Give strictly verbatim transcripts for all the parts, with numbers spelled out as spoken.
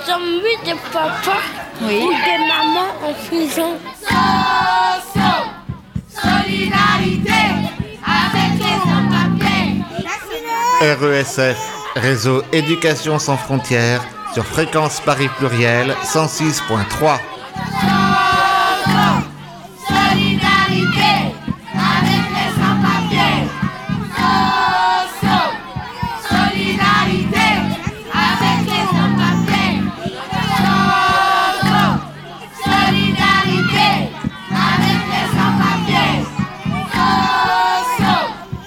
envies de papa oui. ou de maman en prison. So-so, solidarité avec les sans-papiers. R E S F, Réseau Éducation sans frontières, sur Fréquence Paris Pluriel cent six point trois. Solidarité avec les sans-papiers. So-so, solidarité avec les sans-papiers. So-so, solidarité avec les sans-papiers. So-so,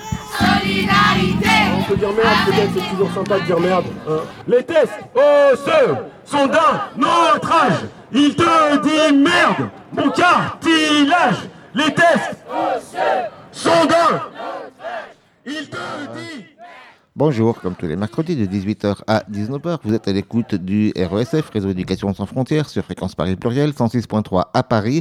solidarité. On peut dire merde, peut-être, c'est toujours sympa de dire merde. Hein. Les tests, oh, ceux sont d'un autre âge. Il te dit merde, mon cartilage. Les tests, oh, ceux sont d'un autre âge. Il te dit... Bonjour, comme tous les mercredis de dix-huit heures à dix-neuf heures, vous êtes à l'écoute du R E S F, Réseau Éducation sans frontières, sur Fréquence Paris Pluriel, cent six point trois à Paris,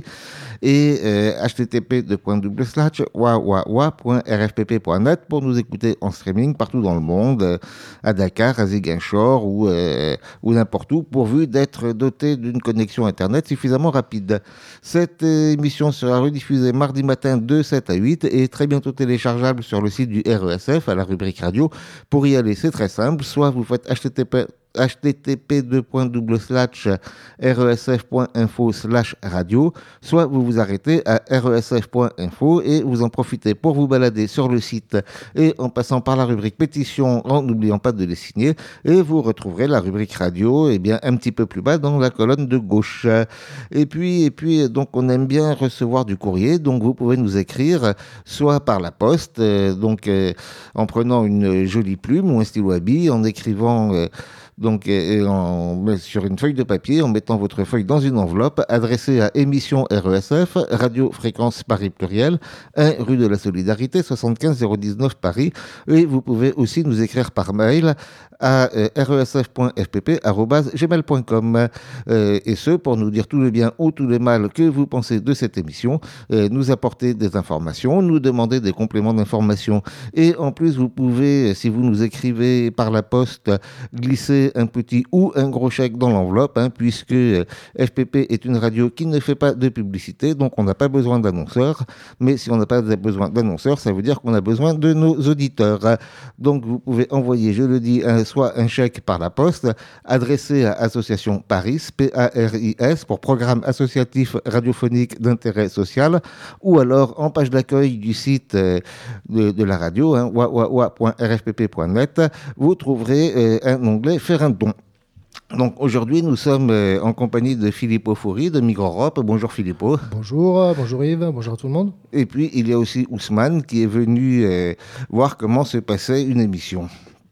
et euh, h t t p deux points double slash wa wa wa point r f p p point net pour nous écouter en streaming partout dans le monde, euh, à Dakar, à Ziguinchor ou, euh, ou n'importe où, pourvu d'être doté d'une connexion Internet suffisamment rapide. Cette euh, émission sera rediffusée mardi matin de sept à huit et très bientôt téléchargeable sur le site du R E S F à la rubrique radio. Pour y aller, c'est très simple. Soit vous faites h t t p h t t p deux points double slash r e s f point info slash radio, soit vous vous arrêtez à r e s f point info et vous en profitez pour vous balader sur le site et en passant par la rubrique pétition en n'oubliant pas de les signer, et vous retrouverez la rubrique radio eh bien, un petit peu plus bas dans la colonne de gauche. Et puis, et puis donc on aime bien recevoir du courrier, donc vous pouvez nous écrire soit par la poste, euh, donc euh, en prenant une jolie plume ou un stylo à billes, en écrivant euh, donc euh, en, sur une feuille de papier, en mettant votre feuille dans une enveloppe adressée à émission R E S F, Radio Fréquence Paris Pluriel, un rue de la Solidarité, soixante-quinze zéro dix-neuf Paris. Et vous pouvez aussi nous écrire par mail à euh, r e s f point f p p arobase gmail point com, euh, et ce pour nous dire tout le bien ou tout le mal que vous pensez de cette émission, euh, nous apporter des informations, nous demander des compléments d'information, et en plus vous pouvez, si vous nous écrivez par la poste, glisser un petit ou un gros chèque dans l'enveloppe, hein, puisque euh, F P P est une radio qui ne fait pas de publicité, donc on n'a pas besoin d'annonceurs, mais si on n'a pas besoin d'annonceurs, ça veut dire qu'on a besoin de nos auditeurs. Donc vous pouvez envoyer, je le dis, un soit un chèque par la poste, adressé à Association Paris, P A R I S, pour programme associatif radiophonique d'intérêt social, ou alors en page d'accueil du site euh, de, de la radio, hein, wa wa wa point r f p p point net, vous trouverez euh, un onglet « Faire un don ». Donc aujourd'hui, nous sommes euh, en compagnie de Filippo Foury de Migros-Europe. Bonjour Filippo. Bonjour, bonjour Yves, bonjour à tout le monde. Et puis il y a aussi Ousmane qui est venu euh, voir comment se passait une émission.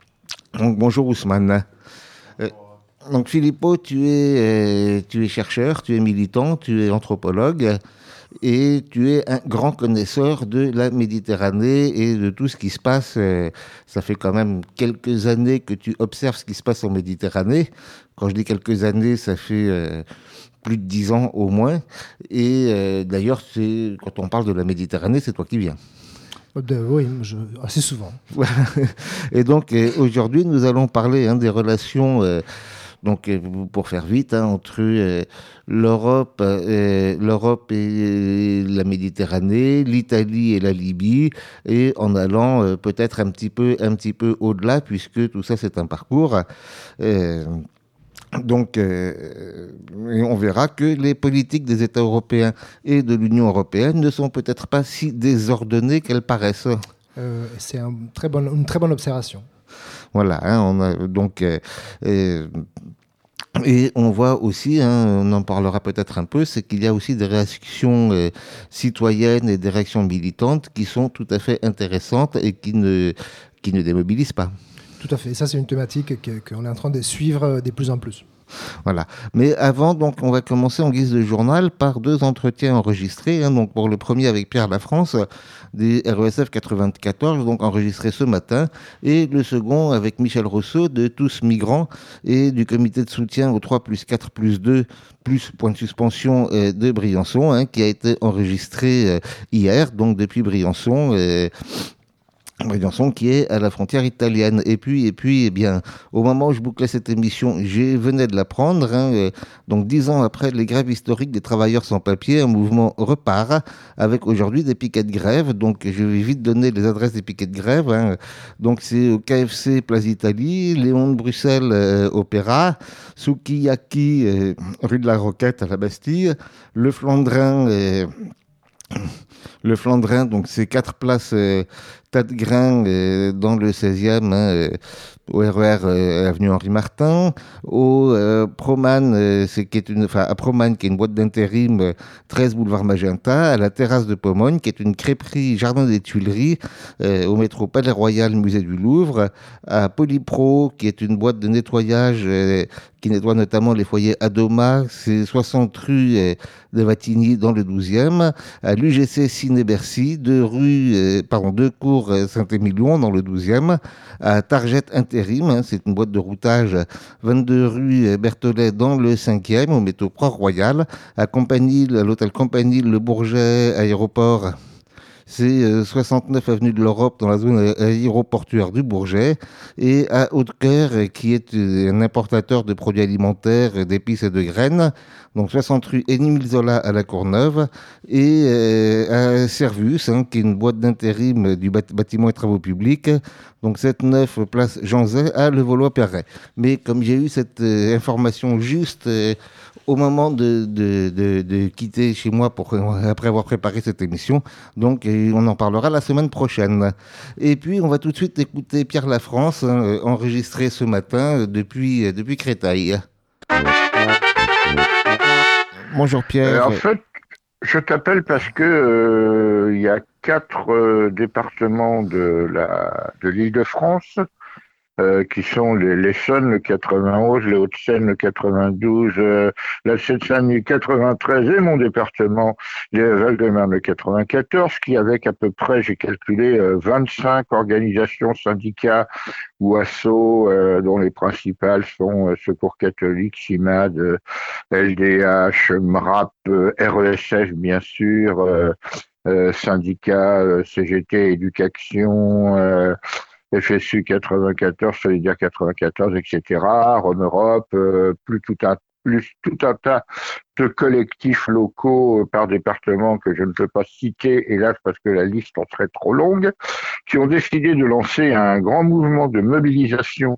Donc bonjour Ousmane. Euh, donc Filippo, tu es, euh, tu es chercheur, tu es militant, tu es anthropologue et tu es un grand connaisseur de la Méditerranée et de tout ce qui se passe. Euh, ça fait quand même quelques années que tu observes ce qui se passe en Méditerranée. Quand je dis quelques années, ça fait euh, plus de dix ans au moins. Et euh, d'ailleurs, c'est, quand on parle de la Méditerranée, c'est toi qui viens. De, oui, je, assez souvent. Et donc euh, aujourd'hui, nous allons parler hein, des relations, euh, donc euh, pour faire vite, hein, entre euh, l'Europe, euh, l'Europe et la Méditerranée, l'Italie et la Libye, et en allant euh, peut-être un petit peu, un petit peu au-delà, puisque tout ça c'est un parcours. Euh, Donc, euh, on verra que les politiques des États européens et de l'Union européenne ne sont peut-être pas si désordonnées qu'elles paraissent. Euh, c'est un très bon, une très bonne observation. Voilà, hein, on a donc... Euh, euh, et on voit aussi, hein, on en parlera peut-être un peu, c'est qu'il y a aussi des réactions euh, citoyennes et des réactions militantes qui sont tout à fait intéressantes et qui ne, qui ne démobilisent pas. Tout à fait. Ça, c'est une thématique que, qu'on est en train de suivre de plus en plus. Voilà. Mais avant, donc, on va commencer en guise de journal par deux entretiens enregistrés. Hein, donc, pour le premier avec Pierre Lafrance, des R E S F quatre-vingt-quatorze, donc enregistré ce matin, et le second avec Michel Rousseau de Tous Migrants et du comité de soutien au trois plus quatre plus deux plus point de suspension euh, de Briançon, hein, qui a été enregistré euh, hier, donc depuis Briançon. Euh, Briançon qui est à la frontière italienne. Et puis, et puis, eh bien, au moment où je bouclais cette émission, je venais de l'apprendre. Hein, euh, donc, dix ans après les grèves historiques des travailleurs sans papier, un mouvement repart avec aujourd'hui des piquets de grève. Donc, je vais vite donner les adresses des piquets de grève. Hein. Donc, c'est au K F C Place d'Italie, Léon de Bruxelles euh, Opéra, Sukiyaki euh, rue de la Roquette à la Bastille, Le Flandrin. Euh, Le Flandrin, donc c'est quatre places euh, Tadgrain euh, dans le seizième, hein, euh, au R E R euh, avenue Henri Martin, au euh, Proman, euh, c'est qui est une, enfin à Proman qui est une boîte d'intérim, euh, treize boulevard Magenta, à la terrasse de Pomogne qui est une crêperie Jardin des Tuileries, euh, au métro Palais Royal Musée du Louvre, à Polypro qui est une boîte de nettoyage euh, qui nettoie notamment les foyers Adoma, c'est soixante rue euh, de Vatigny dans le douzième, à l'U G C Ciné-Bercy, deux rues, euh, pardon, deux cours euh, Saint-Émilion dans le douzième, à Target Intérim, hein, c'est une boîte de routage, vingt-deux rue euh, Berthollet dans le cinquième, au métro Port-Royal, à Compagnie, à l'hôtel Compagnie, le Bourget, aéroport. C'est euh, soixante-neuf avenue de l'Europe dans la zone aéroportuaire du Bourget, et à Haute-Cœur euh, qui est euh, un importateur de produits alimentaires, euh, d'épices et de graines, donc soixante rue Émile Zola à la Courneuve, et euh, à Servus, hein, qui est une boîte d'intérim du bat- bâtiment et travaux publics, donc sept neuf place Jean Zay à Le Valois-Perret. Mais comme j'ai eu cette euh, information juste euh, au moment de, de, de, de quitter chez moi pour, après avoir préparé cette émission, donc et on en parlera la semaine prochaine. Et puis on va tout de suite écouter Pierre Lafrance, hein, enregistré ce matin depuis, depuis Créteil. Bonjour Pierre. Euh, en fait, je t'appelle parce que euh, il y a quatre euh, départements de la de l'Île-de-France euh, qui sont les l'Essonne, le quatre-vingt-onze, les Hauts-de-Seine, le quatre-vingt-douze, euh, la Seine-Saint-Denis, quatre-vingt-treize et mon département, les Val-de-Marne, le quatre-vingt-quatorze, qui avec à peu près, j'ai calculé, euh, vingt-cinq organisations, syndicats ou assos, euh, dont les principales sont euh, Secours catholique, CIMAD, euh, L D H, M R A P, euh, R E S F bien sûr, euh, euh, syndicats, euh, C G T, éducation, euh, F S U quatre-vingt-quatorze, Solidaire quatre-vingt-quatorze, et cetera, Rome Europe, euh, plus tout un plus tout un tas de collectifs locaux euh, par département que je ne peux pas citer, hélas, parce que la liste en serait trop longue, qui ont décidé de lancer un grand mouvement de mobilisation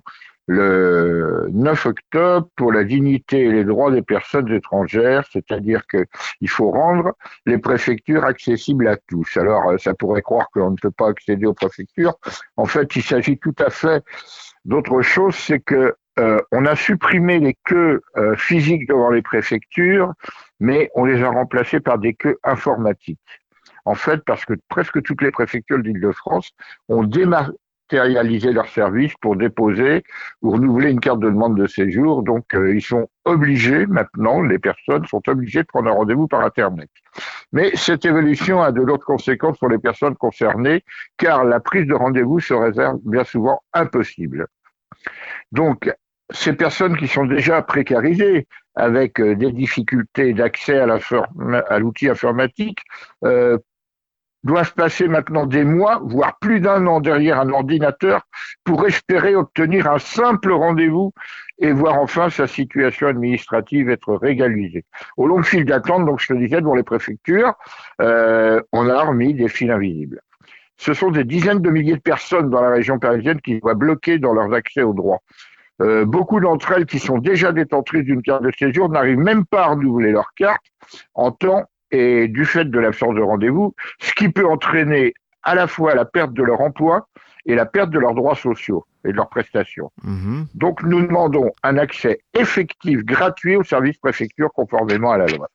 le neuf octobre pour la dignité et les droits des personnes étrangères, c'est-à-dire que il faut rendre les préfectures accessibles à tous. Alors, ça pourrait croire qu'on ne peut pas accéder aux préfectures. En fait, il s'agit tout à fait d'autre chose, c'est que euh, on a supprimé les queues euh, physiques devant les préfectures, mais on les a remplacées par des queues informatiques. En fait, parce que presque toutes les préfectures d'Île-de-France ont démarré matérialiser leurs services pour déposer ou renouveler une carte de demande de séjour. Donc, euh, ils sont obligés, maintenant, les personnes sont obligées de prendre un rendez-vous par Internet. Mais cette évolution a de lourdes conséquences pour les personnes concernées, car la prise de rendez-vous se réserve bien souvent impossible. Donc, ces personnes qui sont déjà précarisées avec euh, des difficultés d'accès à, la forme, à l'outil informatique, euh, doivent passer maintenant des mois, voire plus d'un an derrière un ordinateur pour espérer obtenir un simple rendez-vous et voir enfin sa situation administrative être régularisée. Au long fil d'attente, donc je te disais, devant les préfectures, euh, on a remis des fils invisibles. Ce sont des dizaines de milliers de personnes dans la région parisienne qui soient bloquées dans leurs accès aux droits. Euh, beaucoup d'entre elles qui sont déjà détentrices d'une carte de séjour n'arrivent même pas à renouveler leur carte en temps et du fait de l'absence de rendez-vous, ce qui peut entraîner à la fois la perte de leur emploi et la perte de leurs droits sociaux et de leurs prestations. Mmh. Donc nous demandons un accès effectif, gratuit aux services préfecture conformément à la loi.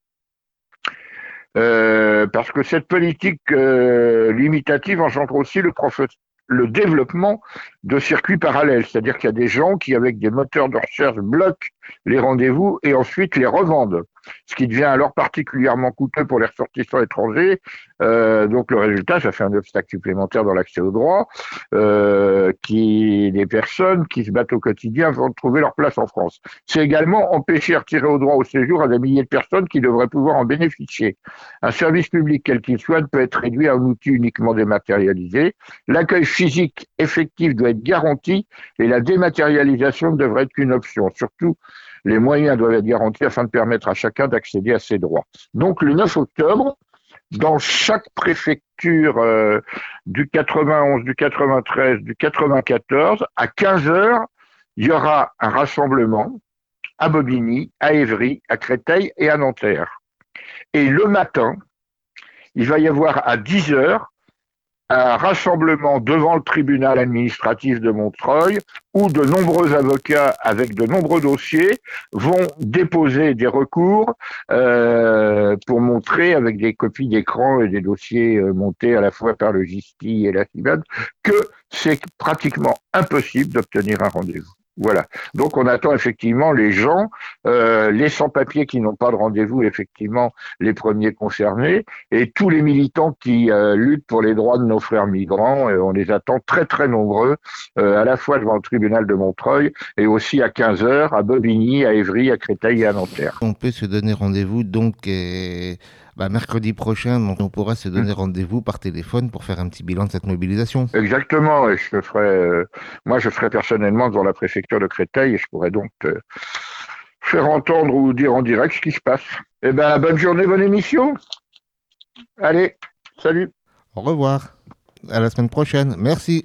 Euh, parce que cette politique euh, limitative engendre aussi le, prof- le développement de circuits parallèles, c'est-à-dire qu'il y a des gens qui, avec des moteurs de recherche, bloquent les rendez-vous et ensuite les revendent. Ce qui devient alors particulièrement coûteux pour les ressortissants étrangers. Euh, donc le résultat, ça fait un obstacle supplémentaire dans l'accès aux droits, euh, qui des personnes qui se battent au quotidien vont trouver leur place en France. C'est également empêcher de retirer au droit au séjour à des milliers de personnes qui devraient pouvoir en bénéficier. Un service public quel qu'il soit ne peut être réduit à un outil uniquement dématérialisé. L'accueil physique effectif doit être garanti et la dématérialisation ne devrait être qu'une option. Surtout, les moyens doivent être garantis afin de permettre à chacun d'accéder à ses droits. Donc le neuf octobre, dans chaque préfecture euh, du quatre-vingt-onze, du quatre-vingt-treize, du quatre-vingt-quatorze, à quinze heures, il y aura un rassemblement à Bobigny, à Évry, à Créteil et à Nanterre. Et le matin, il va y avoir à dix heures un rassemblement devant le tribunal administratif de Montreuil où de nombreux avocats avec de nombreux dossiers vont déposer des recours euh, pour montrer avec des copies d'écran et des dossiers euh, montés à la fois par le G I S T I et la CIVAD que c'est pratiquement impossible d'obtenir un rendez-vous. Voilà. Donc on attend effectivement les gens, euh, les sans-papiers qui n'ont pas de rendez-vous, effectivement les premiers concernés, et tous les militants qui euh, luttent pour les droits de nos frères migrants. Et on les attend très très nombreux, euh, à la fois devant le tribunal de Montreuil et aussi à quinze heures à Bobigny, à Évry, à Créteil et à Nanterre. On peut se donner rendez-vous donc euh, bah, mercredi prochain, donc on pourra se donner rendez-vous par téléphone pour faire un petit bilan de cette mobilisation. Exactement, et je ferai, euh, moi je serai personnellement dans la préfecture de Créteil et je pourrai donc euh, faire entendre ou dire en direct ce qui se passe. Eh ben, bonne journée, bonne émission. Allez, salut. Au revoir. À la semaine prochaine. Merci.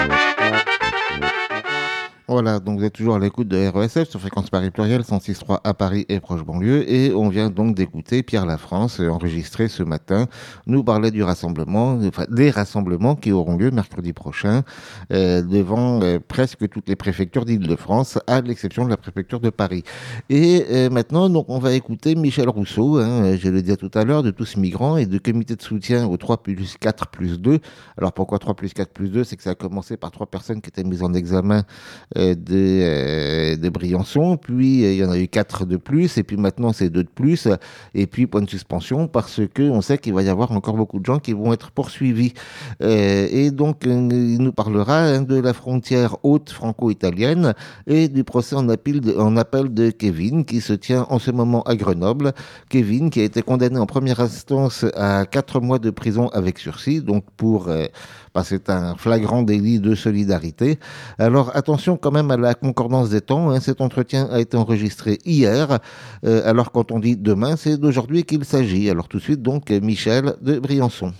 Voilà, donc vous êtes toujours à l'écoute de R E S F sur Fréquence Paris Pluriel, cent six virgule trois à Paris et proche banlieue. Et on vient donc d'écouter Pierre Lafrance, enregistré ce matin, nous parler du rassemblement, enfin des rassemblements qui auront lieu mercredi prochain euh, devant euh, presque toutes les préfectures d'Île-de-France, à l'exception de la préfecture de Paris. Et euh, maintenant, donc, on va écouter Michel Rousseau, hein, je le disais tout à l'heure, de Tous Migrants et de comité de soutien au trois plus quatre plus deux. Alors pourquoi trois plus quatre plus deux? C'est que ça a commencé par trois personnes qui étaient mises en examen euh, De, euh, de Briançon, puis euh, il y en a eu quatre de plus, et puis maintenant c'est deux de plus, et puis point de suspension, parce que on sait qu'il va y avoir encore beaucoup de gens qui vont être poursuivis. Euh, et donc, euh, il nous parlera hein, de la frontière haute franco-italienne et du procès en appel, de, en appel de Kevin, qui se tient en ce moment à Grenoble. Kevin, qui a été condamné en première instance à quatre mois de prison avec sursis, donc pour... Euh, bah, c'est un flagrant délit de solidarité. Alors, attention quand même à la concordance des temps. Hein. Cet entretien a été enregistré hier. Euh, alors, quand on dit demain, c'est d'aujourd'hui qu'il s'agit. Alors, tout de suite, donc, Michel de Briançon.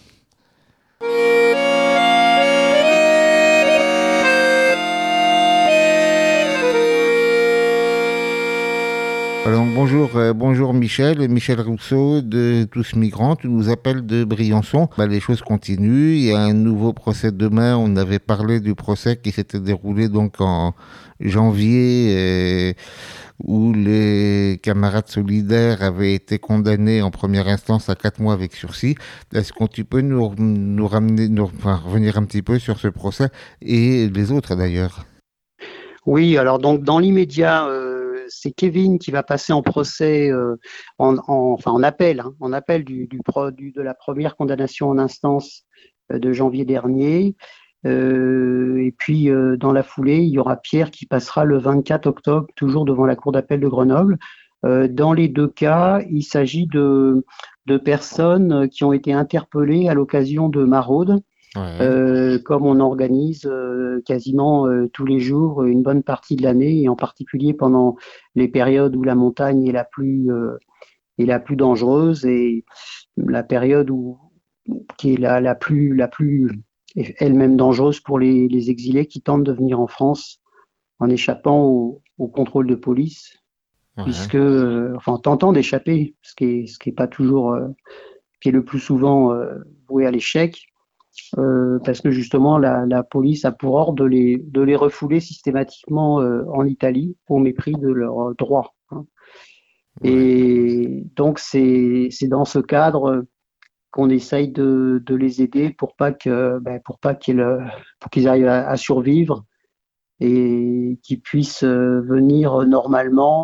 Alors, bonjour, euh, bonjour Michel, Michel Rousseau de Tous Migrants, tu nous appelles de Briançon. Bah, les choses continuent, il y a un nouveau procès demain, on avait parlé du procès qui s'était déroulé donc en janvier, euh, où les camarades solidaires avaient été condamnés en première instance à quatre mois avec sursis. Est-ce que tu peux nous, nous ramener, nous, enfin, revenir un petit peu sur ce procès et les autres d'ailleurs? Oui, alors donc dans l'immédiat, euh, c'est Kevin qui va passer en procès, euh, en, en, enfin en appel, hein, en appel du, du, pro, du, de la première condamnation en instance euh, de janvier dernier. Euh, et puis euh, dans la foulée, il y aura Pierre qui passera le vingt-quatre octobre, toujours devant la cour d'appel de Grenoble. Euh, dans les deux cas, il s'agit de, de personnes qui ont été interpellées à l'occasion de maraudes. Ouais. Euh, comme on organise euh, quasiment euh, tous les jours une bonne partie de l'année, et en particulier pendant les périodes où la montagne est la plus euh, est la plus dangereuse, et la période où qui est la, la plus la plus elle-même dangereuse pour les, les exilés qui tentent de venir en France en échappant au, au contrôle de police, ouais. puisque euh, enfin en tentant d'échapper, ce qui est ce qui est pas toujours euh, qui est le plus souvent euh, voué à l'échec. Euh, parce que justement la, la police a pour ordre de les, de les refouler systématiquement euh, en Italie au mépris de leurs droits. Hein. Ouais. Et donc c'est, c'est dans ce cadre qu'on essaye de, de les aider pour pas que, ben, pour pas qu'ils, pour qu'ils arrivent à, à survivre et qu'ils puissent venir normalement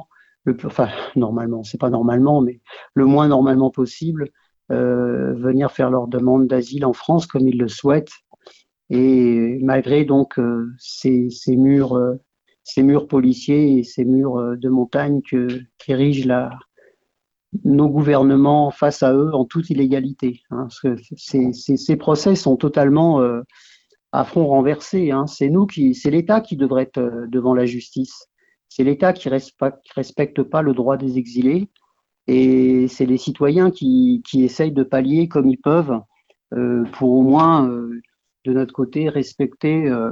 le plus, enfin, normalement, c'est pas normalement, mais le moins normalement possible, euh, venir faire leur demande d'asile en France comme ils le souhaitent. Et malgré donc euh, ces, ces murs, euh, ces murs policiers et ces murs euh, de montagne que qu'érigent la, nos gouvernements face à eux en toute illégalité. Hein, parce que ces, ces, ces procès sont totalement euh, à front renversé. Hein. C'est nous qui, c'est l'État qui devrait être euh, devant la justice. C'est l'État qui respecte, qui respecte pas le droit des exilés, et c'est les citoyens qui, qui essayent de pallier comme ils peuvent euh, pour au moins euh, de notre côté respecter euh,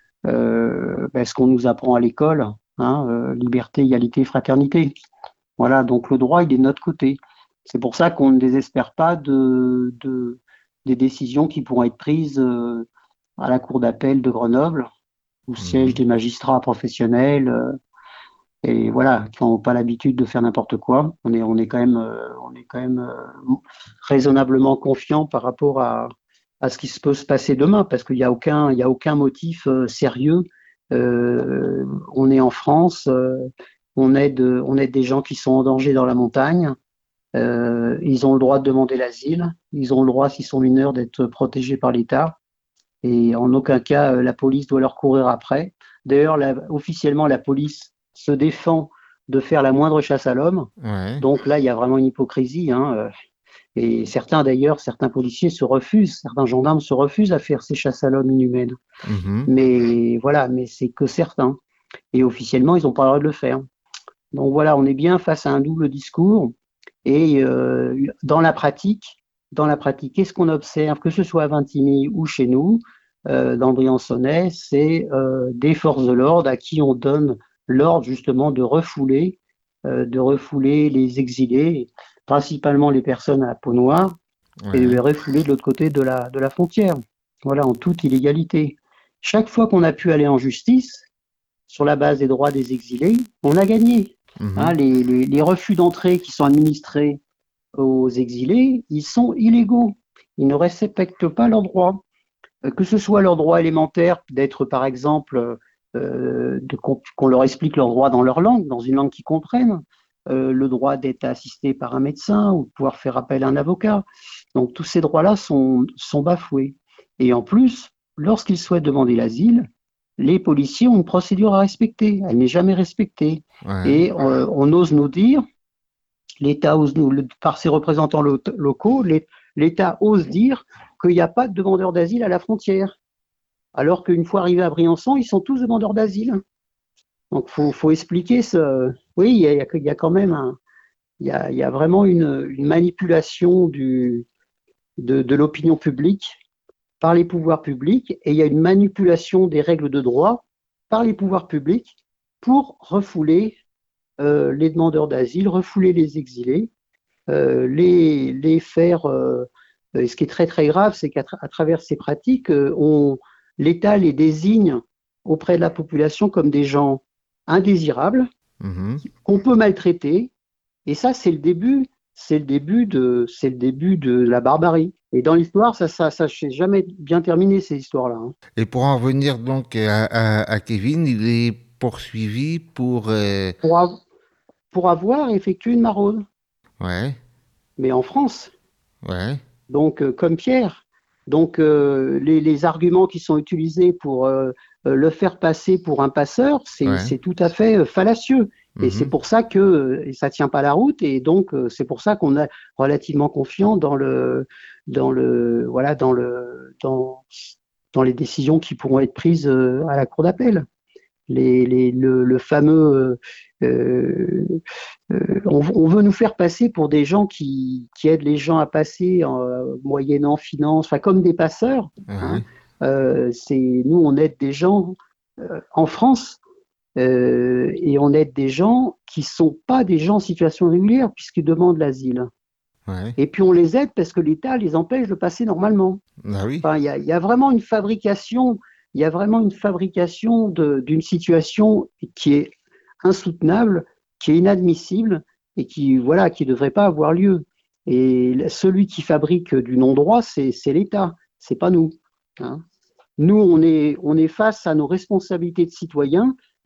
euh, ben, ce qu'on nous apprend à l'école, hein, euh, liberté, égalité, fraternité. Voilà, donc le droit il est de notre côté. C'est pour ça qu'on ne désespère pas de, de des décisions qui pourront être prises euh, à la cour d'appel de Grenoble, où siègent des magistrats professionnels, euh, et voilà, qui n'ont pas l'habitude de faire n'importe quoi. On est, on est quand même, euh, on est quand même euh, raisonnablement confiant par rapport à, à ce qui se peut se passer demain, parce qu'il n'y a aucun, il y a aucun motif euh, sérieux. Euh, on est en France, euh, on aide, on aide des gens qui sont en danger dans la montagne. Euh, ils ont le droit de demander l'asile. Ils ont le droit, s'ils sont mineurs, d'être protégés par l'État. Et en aucun cas, la police doit leur courir après. D'ailleurs, la, officiellement, la police se défend de faire la moindre chasse à l'homme. Ouais. Donc là, il y a vraiment une hypocrisie. Hein. Et certains, d'ailleurs, certains policiers se refusent, certains gendarmes se refusent à faire ces chasses à l'homme inhumaines. Mhm. Mais voilà, mais c'est que certains. Et officiellement, ils n'ont pas le droit de le faire. Donc voilà, on est bien face à un double discours. Et euh, dans la pratique, dans la pratique, qu'est-ce qu'on observe, que ce soit à Vintimille ou chez nous, euh, dans le Briançonnais, c'est euh, des forces de l'ordre à qui on donne l'ordre justement de refouler, euh, de refouler les exilés, principalement les personnes à la peau noire, Ouais. et de les refouler de l'autre côté de la, de la frontière. Voilà, en toute illégalité. Chaque fois qu'on a pu aller en justice, sur la base des droits des exilés, on a gagné. Mhm. Hein, les, les, les refus d'entrée qui sont administrés aux exilés, ils sont illégaux. Ils ne respectent pas leurs droits. Euh, Que ce soit leur droit élémentaire d'être, par exemple, euh, de, qu'on, qu'on leur explique leurs droits dans leur langue, dans une langue qu'ils comprennent, euh, le droit d'être assisté par un médecin ou de pouvoir faire appel à un avocat. Donc tous ces droits-là sont, sont bafoués. Et en plus, lorsqu'ils souhaitent demander l'asile, les policiers ont une procédure à respecter. Elle n'est jamais respectée. Ouais. Et euh, on ose nous dire, l'État ose nous, le- par ses représentants lo- locaux, l'É- l'État ose dire qu'il n'y a pas de demandeurs d'asile à la frontière. Alors qu'une fois arrivés à Briançon, ils sont tous demandeurs d'asile. Donc, faut, faut expliquer ce. Oui, il y a, il y a- il y a quand même un. Il y a, il y a vraiment une, une manipulation du, de, de l'opinion publique par les pouvoirs publics, et il y a une manipulation des règles de droit par les pouvoirs publics pour refouler euh, les demandeurs d'asile, refouler les exilés, euh, les, les faire. Euh, et ce qui est très très grave, c'est qu'à tra- à travers ces pratiques, euh, on, l'État les désigne auprès de la population comme des gens indésirables, Mhm. qu'on peut maltraiter. Et ça, c'est le début, c'est le début de, c'est le début de la barbarie. Et dans l'histoire, ça, ça, ça s'est jamais bien terminé ces histoires-là. Hein. Et pour en revenir donc à, à, à Kevin, il est poursuivi pour... euh, Pour, av- pour avoir effectué une maraude, Ouais, mais en France. ouais, Donc, euh, comme Pierre. Donc, euh, les, les arguments qui sont utilisés pour euh, euh, le faire passer pour un passeur, c'est Ouais. c'est tout à fait euh, fallacieux. Et Mhm. c'est pour ça que euh, et ça tient pas la route. Et donc, euh, c'est pour ça qu'on est relativement confiant dans le, dans le, voilà, dans le, dans, dans les décisions qui pourront être prises euh, à la cour d'appel. Les, les, le, le fameux, euh, euh, euh, on, on veut nous faire passer pour des gens qui, qui aident les gens à passer en, euh, moyennant finance, enfin comme des passeurs. Hein. ouais, Euh, c'est nous, on aide des gens euh, en France euh, et on aide des gens qui sont pas des gens en situation régulière puisqu'ils demandent l'asile. ouais. Et puis on les aide parce que l'État les empêche de passer normalement. Ah oui. Enfin, il y a, il y a vraiment une fabrication, il y a vraiment une fabrication de- d'une situation qui est insoutenable, qui est inadmissible et qui, voilà, qui devrait pas avoir lieu. Et celui qui fabrique du non-droit, c'est, c'est l'État, c'est pas nous. Hein. Nous, on est, on est face à nos responsabilités de citoyens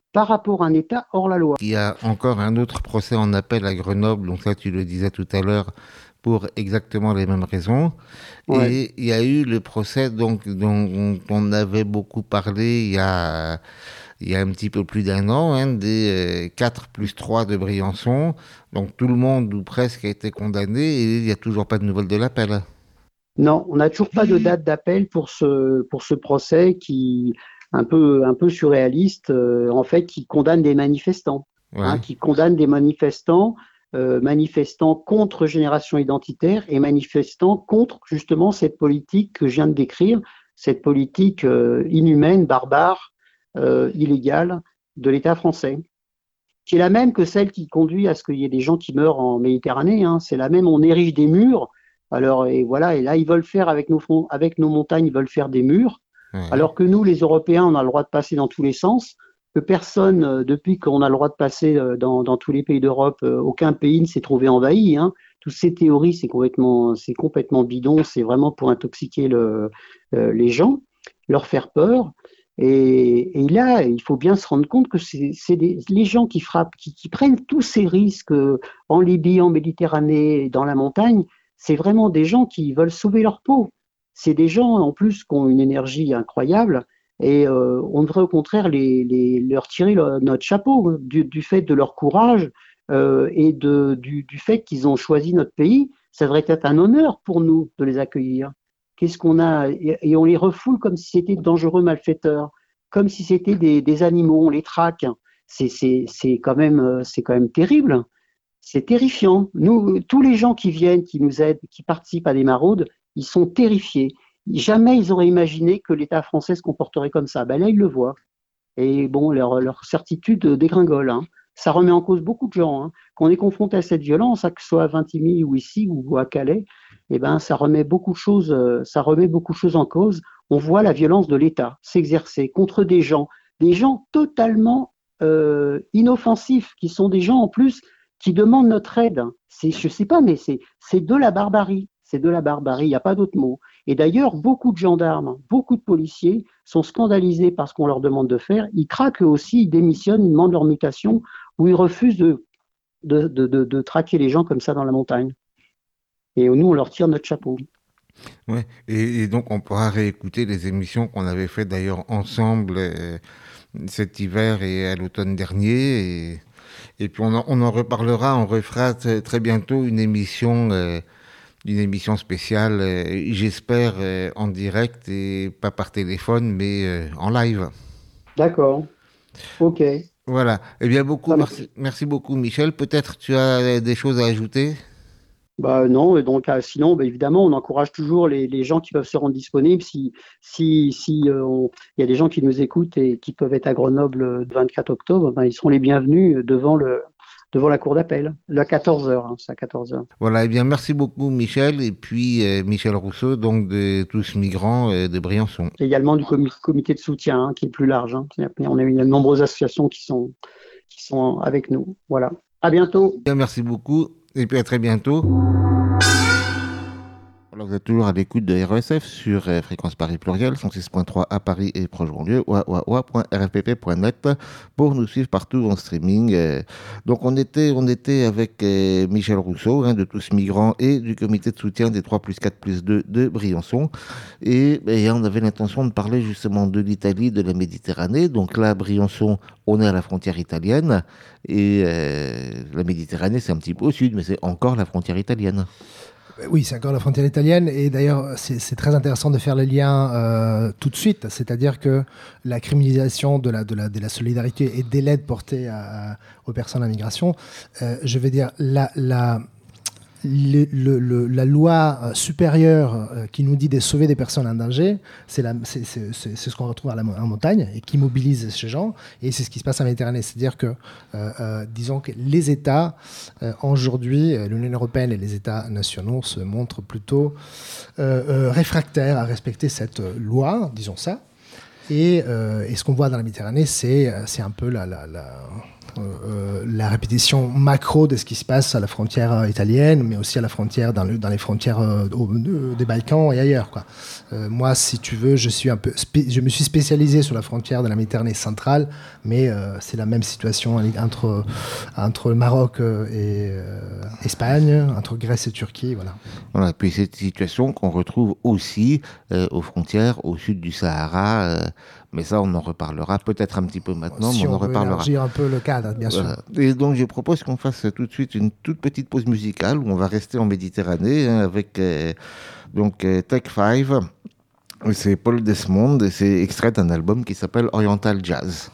par rapport à un État hors la loi. Il y a encore un autre procès en appel à Grenoble, donc ça tu le disais tout à l'heure, pour exactement les mêmes raisons. Ouais. Et il y a eu le procès donc, dont on avait beaucoup parlé il y a, il y a un petit peu plus d'un an, hein, des euh, quatre plus trois de Briançon. Donc tout le monde, ou presque, a été condamné et il n'y a toujours pas de nouvelles de l'appel. Non, on n'a toujours pas de date d'appel pour ce, pour ce procès qui un peu, un peu surréaliste, euh, en fait, qui condamne des manifestants, Ouais. hein, qui condamne des manifestants, euh, manifestants contre Génération Identitaire et manifestants contre justement cette politique que je viens de décrire, cette politique euh, inhumaine, barbare, euh, illégale de l'État français, qui est la même que celle qui conduit à ce qu'il y ait des gens qui meurent en Méditerranée. Hein. C'est la même, on érige des murs. Alors, et voilà, et là, ils veulent faire avec nos, fronts, avec nos montagnes, ils veulent faire des murs. Ouais. Alors que nous, les Européens, on a le droit de passer dans tous les sens, que personne, euh, depuis qu'on a le droit de passer euh, dans, dans tous les pays d'Europe, euh, aucun pays ne s'est trouvé envahi. Hein. Toutes ces théories, c'est complètement, c'est complètement bidon, c'est vraiment pour intoxiquer le, euh, les gens, leur faire peur. Et, et là, il faut bien se rendre compte que c'est, c'est des, les gens qui frappent, qui, qui prennent tous ces risques euh, en Libye, en Méditerranée, dans la montagne, c'est vraiment des gens qui veulent sauver leur peau. C'est des gens, en plus, qui ont une énergie incroyable et euh, on devrait au contraire les, les, leur tirer le, notre chapeau du, du fait de leur courage euh, et de, du, du fait qu'ils ont choisi notre pays. Ça devrait être un honneur pour nous de les accueillir. Qu'est-ce qu'on a et, et on les refoule comme si c'était de dangereux malfaiteurs, comme si c'était des, des animaux, on les traque. C'est, c'est, c'est, quand même, c'est quand même terrible. C'est terrifiant. Nous, tous les gens qui viennent, qui nous aident, qui participent à des maraudes, ils sont terrifiés. Jamais ils auraient imaginé que l'État français se comporterait comme ça. Ben là, ils le voient. Et bon, leur, leur certitude dégringole. Hein. Ça remet en cause beaucoup de gens. Hein. Quand on est confronté à cette violence, que ce soit à Vintimille ou ici ou à Calais, eh ben, ça remet beaucoup de choses, ça remet beaucoup de choses en cause. On voit la violence de l'État s'exercer contre des gens, des gens totalement euh, inoffensifs, qui sont des gens en plus qui demandent notre aide. C'est, je sais pas, mais c'est, c'est de la barbarie. C'est de la barbarie, il n'y a pas d'autre mot. Et d'ailleurs, beaucoup de gendarmes, beaucoup de policiers sont scandalisés par ce qu'on leur demande de faire. Ils craquent eux aussi, ils démissionnent, ils demandent leur mutation ou ils refusent de, de, de, de, de traquer les gens comme ça dans la montagne. Et nous, on leur tire notre chapeau. Ouais. Et, et donc, on pourra réécouter les émissions qu'on avait faites d'ailleurs ensemble euh, cet hiver et à l'automne dernier. Et, et puis, on en, on en reparlera, on refera t- très bientôt une émission... Euh, une émission spéciale, euh, j'espère, euh, en direct et pas par téléphone, mais euh, en live. D'accord. Ok. Voilà. Eh bien, beaucoup, merci, merci beaucoup, Michel. Peut-être tu as des choses à ajouter ? Bah non, et donc euh, sinon, bah, évidemment, on encourage toujours les, les gens qui peuvent se rendre disponibles. Si si si euh, on, y a des gens qui nous écoutent et qui peuvent être à Grenoble le vingt-quatre octobre, ben, ils seront les bienvenus devant le devant la cour d'appel, à quatorze heures, hein, c'est à quatorze heures. Voilà, eh bien, merci beaucoup, Michel, et puis euh, Michel Rousseau, donc de Tous Migrants euh, de Briançon. Et également du comité, comité de soutien, hein, qui est plus large. Hein. On a eu de nombreuses associations qui sont, qui sont avec nous. Voilà. À bientôt. Bien, merci beaucoup, et puis à très bientôt. Alors, vous êtes toujours à l'écoute de R E S F sur euh, Fréquence Paris Pluriel, cent six point trois à Paris et proche banlieue, oua oua oua point r f p p point net pour nous suivre partout en streaming. Euh, donc, on était, on était avec euh, Michel Rousseau, hein, de Tous Migrants et du comité de soutien des trois plus quatre plus deux de Briançon. Et, et on avait l'intention de parler justement de l'Italie, de la Méditerranée. Donc là, Briançon, on est à la frontière italienne. Et euh, la Méditerranée, c'est un petit peu au sud, mais c'est encore la frontière italienne. Oui, c'est encore la frontière italienne et d'ailleurs c'est, c'est très intéressant de faire le lien euh, tout de suite, c'est-à-dire que la criminalisation de la, de la, de la solidarité et de l'aide portée à, à, aux personnes en migration, euh, je veux dire, la, la, le, le, le, la loi supérieure euh, qui nous dit de sauver des personnes en danger, c'est, la, c'est, c'est, c'est, c'est ce qu'on retrouve à la, en montagne et qui mobilise ces gens, et c'est ce qui se passe en Méditerranée, c'est-à-dire que, euh, euh, disons que les États, euh, aujourd'hui, l'Union européenne et les États nationaux se montrent plutôt euh, euh, réfractaires à respecter cette loi, disons ça, et, euh, et ce qu'on voit dans la Méditerranée, c'est, c'est un peu la... la, la euh, la répétition macro de ce qui se passe à la frontière euh, italienne, mais aussi à la frontière dans, le, dans les frontières euh, au, de, des Balkans et ailleurs, quoi. Euh, moi, si tu veux, je suis un peu, spé- je me suis spécialisé sur la frontière de la Méditerranée centrale, mais euh, c'est la même situation entre entre le Maroc et euh, Espagne, entre Grèce et Turquie, voilà. Voilà, et puis cette situation qu'on retrouve aussi euh, aux frontières au sud du Sahara, euh, mais ça on en reparlera peut-être un petit peu maintenant, si mais on, on en veut reparlera. élargir un peu le cadre, bien sûr. Voilà. Et donc je propose qu'on fasse tout de suite une toute petite pause musicale où on va rester en Méditerranée hein, avec euh, donc euh, Take Five. C'est Paul Desmond et c'est extrait d'un album qui s'appelle Oriental Jazz.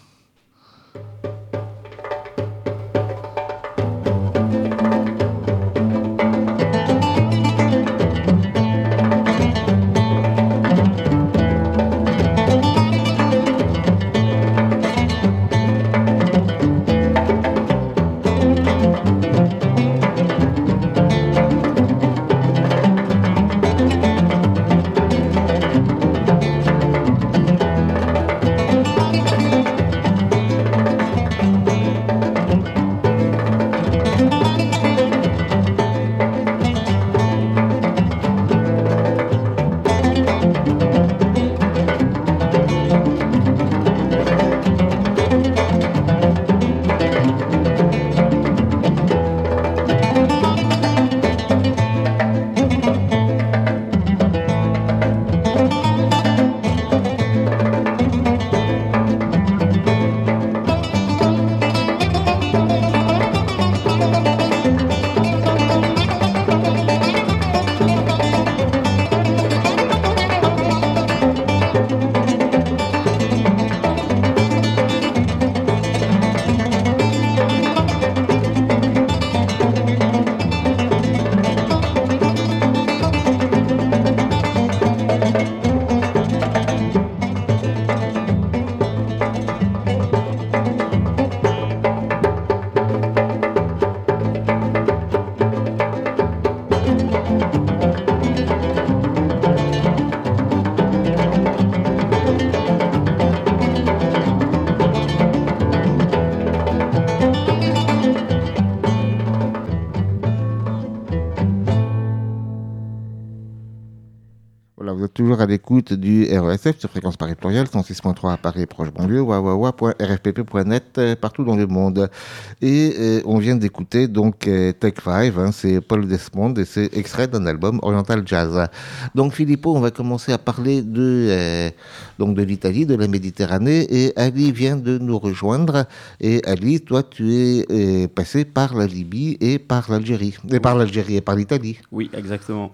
Toujours à l'écoute du R E S F sur Fréquence Paris Pluriel, cent six point trois à Paris et proche banlieue, wawawa point r f p p point net euh, partout dans le monde. Et euh, on vient d'écouter donc euh, Take Five, hein, c'est Paul Desmond et c'est extrait d'un album Oriental Jazz. Donc Filippo, on va commencer à parler de euh, donc de l'Italie, de la Méditerranée, et Ali vient de nous rejoindre. Et Ali, toi, tu es euh, passé par la Libye et par l'Algérie, et oui. par l'Algérie et par l'Italie. Oui, exactement.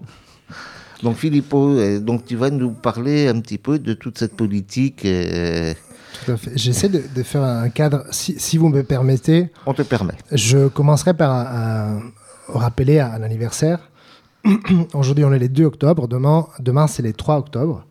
Donc Filippo, donc tu vas nous parler un petit peu de toute cette politique. Euh... Tout à fait. J'essaie de, de faire un cadre, si, si vous me permettez. On te permet. Je commencerai par un, un, rappeler un anniversaire. Aujourd'hui, on est le deux octobre. Demain, demain c'est le trois octobre.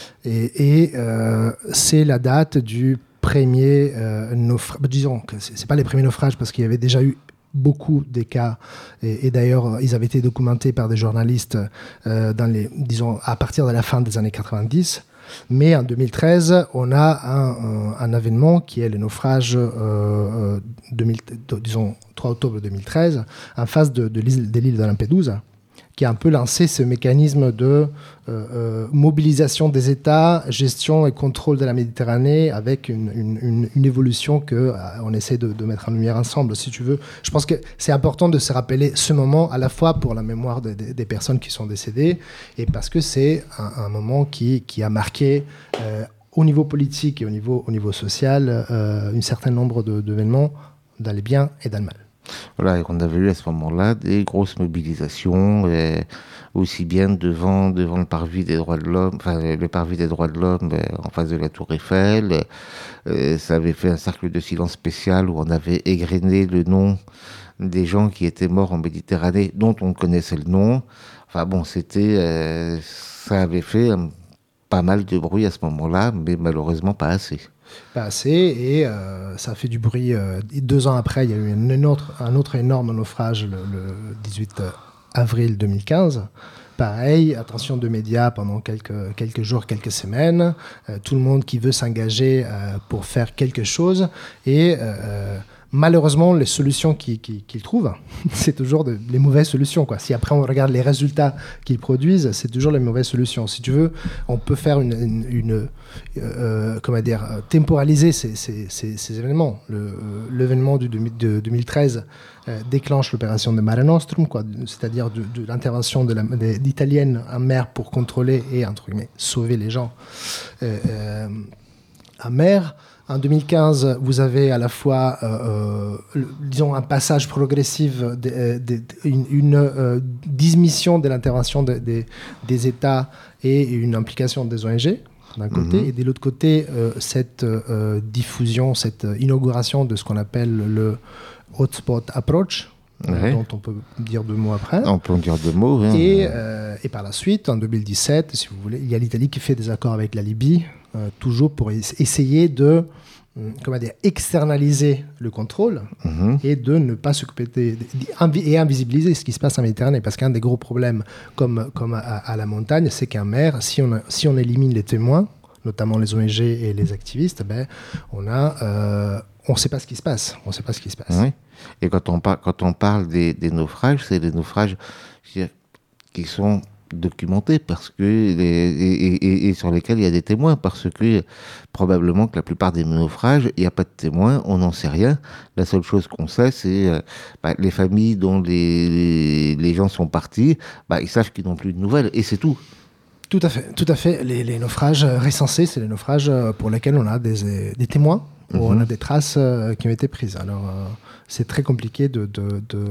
Et, et euh, c'est la date du premier euh, naufrage. Disons que ce n'est pas les premiers naufrages parce qu'il y avait déjà eu beaucoup des cas, et, et d'ailleurs ils avaient été documentés par des journalistes euh, dans les, disons, à partir de la fin des années quatre-vingt-dix. Mais en deux mille treize, on a un, un, un événement qui est le naufrage, euh, deux mille, disons trois octobre deux mille treize, en face de, de l'île, de l'île de Lampedusa, qui a un peu lancé ce mécanisme de euh, euh, mobilisation des États, gestion et contrôle de la Méditerranée, avec une, une, une, une évolution qu'on euh, essaie de, de mettre en lumière ensemble, si tu veux. Je pense que c'est important de se rappeler ce moment, à la fois pour la mémoire de, de, des personnes qui sont décédées, et parce que c'est un, un moment qui, qui a marqué, euh, au niveau politique et au niveau, au niveau social, euh, un certain nombre de, d'événements dans le bien et dans le mal. Voilà, et on avait eu à ce moment-là des grosses mobilisations, euh, aussi bien devant, devant le parvis des droits de l'homme, enfin le parvis des droits de l'homme euh, en face de la Tour Eiffel. Euh, ça avait fait un cercle de silence spécial où on avait égrené le nom des gens qui étaient morts en Méditerranée, dont on connaissait le nom. Enfin bon, c'était, euh, ça avait fait un, pas mal de bruit à ce moment-là, mais malheureusement pas assez. Pas assez, et euh, ça a fait du bruit. Euh, deux ans après, il y a eu une autre, un autre énorme naufrage le, le dix-huit avril deux mille quinze. Pareil, attention de médias pendant quelques, quelques jours, quelques semaines. Euh, tout le monde qui veut s'engager euh, pour faire quelque chose. Et euh, malheureusement, les solutions qu'ils, qu'ils, qu'ils trouvent, c'est toujours de, les mauvaises solutions, quoi. Si après on regarde les résultats qu'ils produisent, c'est toujours les mauvaises solutions. Si tu veux, on peut faire une, une, une euh, comment dire, temporaliser ces, ces, ces, ces événements. Le, euh, l'événement du, de deux mille treize euh, déclenche l'opération de Mare Nostrum, quoi, c'est-à-dire de, de l'intervention de la, de, d'italiennes en mer pour contrôler et entre guillemets sauver les gens euh, euh, en mer. En deux mille quinze, vous avez à la fois, euh, euh, disons, un passage progressif, de, de, de, une, une euh, dismission de l'intervention de, de, des États et une implication des O N G, d'un côté, mmh. et de l'autre côté, euh, cette euh, diffusion, cette inauguration de ce qu'on appelle le hotspot approach, ouais. dont on peut dire deux mots après. On peut en dire deux mots. Hein. Et, euh, et par la suite, en deux mille dix-sept, si vous voulez, il y a l'Italie qui fait des accords avec la Libye, euh, toujours pour essayer de comment dire, externaliser le contrôle mmh. et de ne pas s'occuper de, de, de, et invisibiliser ce qui se passe en Méditerranée. Parce qu'un des gros problèmes, comme, comme à, à la montagne, c'est qu'en mer, si on, a, si on élimine les témoins, notamment les O N G et les activistes, ben, on a, euh, on ne sait pas ce qui se passe. On sait pas ce qui se passe. Oui. Et quand on, par, quand on parle des, des naufrages, c'est des naufrages qui sont documentés parce que les, et, et, et sur lesquels il y a des témoins, parce que probablement que la plupart des naufrages, il n'y a pas de témoins, on n'en sait rien. La seule chose qu'on sait, c'est euh, bah, les familles dont les, les, les gens sont partis, bah, ils savent qu'ils n'ont plus de nouvelles, et c'est tout. Tout à fait, tout à fait. Les, les naufrages recensés, c'est les naufrages pour lesquels on a des, des témoins, où mm-hmm. on a des traces qui ont été prises. Alors, euh, c'est très compliqué de... de, de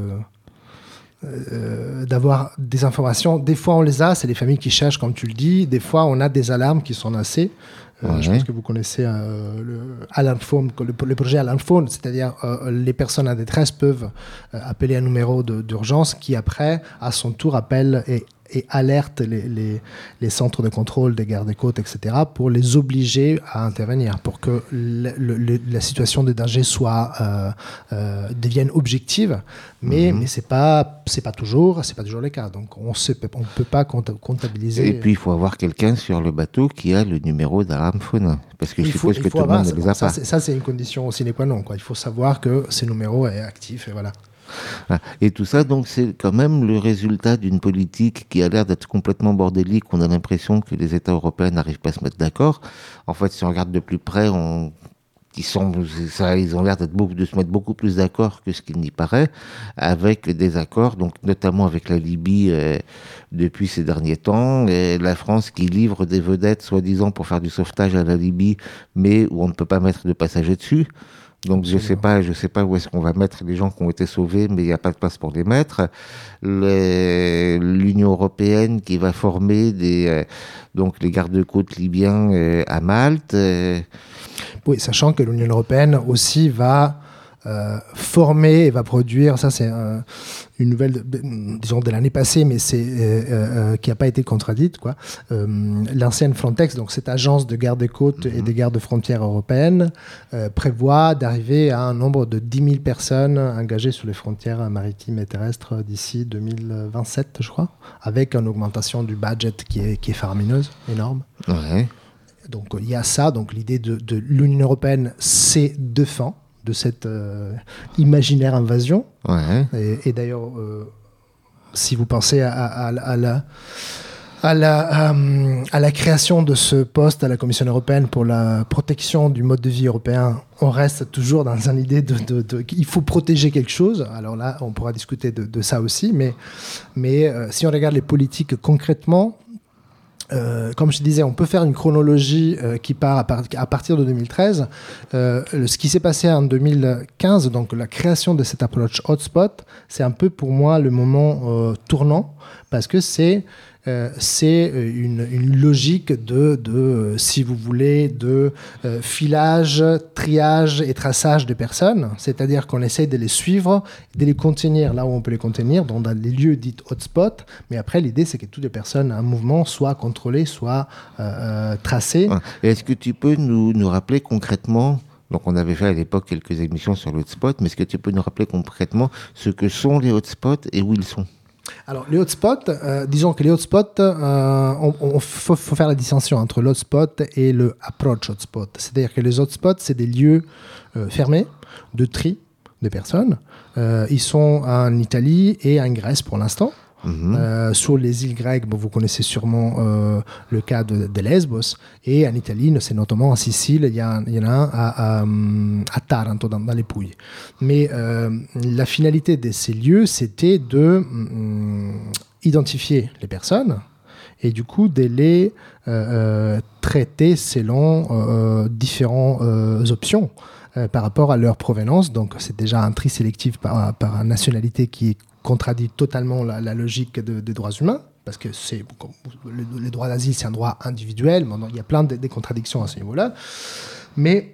Euh, d'avoir des informations. Des fois on les a, c'est les familles qui cherchent, comme tu le dis. Des fois on a des alarmes qui sont lancées. Euh, ouais. Je pense que vous connaissez euh, le, Alarm Phone, le, le projet Alarm Phone, c'est-à-dire euh, les personnes en détresse peuvent euh, appeler un numéro de, d'urgence qui après, à son tour, appelle et et alerte les, les, les centres de contrôle des gardes-côtes, et cetera, pour les obliger à intervenir, pour que le, le, la situation de danger soit, euh, euh, devienne objective, mais, mmh. mais ce n'est pas, c'est pas, toujours, c'est pas toujours le cas. Donc on ne peut pas comptabiliser. Et puis il faut avoir quelqu'un sur le bateau qui a le numéro d'alarme phone, parce que je suppose que tout le monde ne les a ça, pas. C'est, ça, c'est une condition sine qua non, quoi. Il faut savoir que ce numéro est actif, et voilà. Et tout ça, donc, c'est quand même le résultat d'une politique qui a l'air d'être complètement bordélique. On a l'impression que les États européens n'arrivent pas à se mettre d'accord. En fait, si on regarde de plus près, on... ils, sont... ça, ils ont l'air d'être beaucoup... de se mettre beaucoup plus d'accord que ce qu'il n'y paraît, avec des accords, donc notamment avec la Libye euh, depuis ces derniers temps, et la France qui livre des vedettes, soi-disant, pour faire du sauvetage à la Libye, mais où on ne peut pas mettre de passagers dessus. Donc je sais pas, je sais pas où est-ce qu'on va mettre les gens qui ont été sauvés, mais il n'y a pas de place pour les mettre. Les, L'Union européenne qui va former des euh, donc les gardes-côtes libyens euh, à Malte. Euh... Oui, sachant que l'Union européenne aussi va euh, former et va produire, ça c'est euh, une nouvelle, de, disons de l'année passée, mais c'est euh, euh, qui n'a pas été contredite, quoi. Euh, l'ancienne Frontex, donc cette agence de garde-côtes mm-hmm. et de garde-frontières européennes, euh, prévoit d'arriver à un nombre de dix mille personnes engagées sur les frontières maritimes et terrestres d'ici deux mille vingt-sept, je crois, avec une augmentation du budget qui est, qui est faramineuse, énorme. Ouais. Donc il y a ça, donc l'idée de, de l'Union européenne, c'est de fin de cette euh, imaginaire invasion. Ouais. Et, et d'ailleurs, euh, si vous pensez à, à, à, la, à, la, à, à la création de ce poste à la Commission européenne pour la protection du mode de vie européen, on reste toujours dans une idée de, de, de, qu'il faut protéger quelque chose. Alors là, on pourra discuter de, de ça aussi, mais, mais euh, si on regarde les politiques concrètement, Euh, comme je disais, on peut faire une chronologie euh, qui part à, par- à partir de deux mille treize. Euh, ce qui s'est passé en deux mille quinze, donc la création de cette approche hotspot, c'est un peu pour moi le moment euh, tournant, parce que c'est Euh, c'est une, une logique de, de euh, si vous voulez, de euh, filage, triage et traçage de personnes. C'est-à-dire qu'on essaie de les suivre, de les contenir là où on peut les contenir, dans les lieux dits hotspots. Mais après, l'idée, c'est que toutes les personnes en mouvement soient contrôlées, soient euh, euh, tracées. Et est-ce que tu peux nous, nous rappeler concrètement, donc on avait fait à l'époque quelques émissions sur le hotspot, mais est-ce que tu peux nous rappeler concrètement ce que sont les hotspots et où ils sont ? Alors, les hotspots, euh, disons que les hotspots, euh, on, on faut, faut faire la distinction entre l'hotspot et le approach hotspot. C'est-à-dire que les hotspots, c'est des lieux euh, fermés, de tri, de personnes. Euh, ils sont en Italie et en Grèce pour l'instant. Mmh. Euh, sur les îles grecques, bon, vous connaissez sûrement euh, le cas de, de Lesbos, et en Italie, c'est notamment en Sicile, il y, a, il y en a un à, à, à Taranto, dans, dans les Pouilles. Mais euh, la finalité de ces lieux, c'était de euh, identifier les personnes et du coup de les euh, traiter selon euh, différentes euh, options euh, par rapport à leur provenance. Donc c'est déjà un tri sélectif par, par nationalité qui est contradit totalement la, la logique de, des droits humains, parce que c'est, le, le droit d'asile, c'est un droit individuel, mais il y a plein de, de contradictions à ce niveau-là. Mais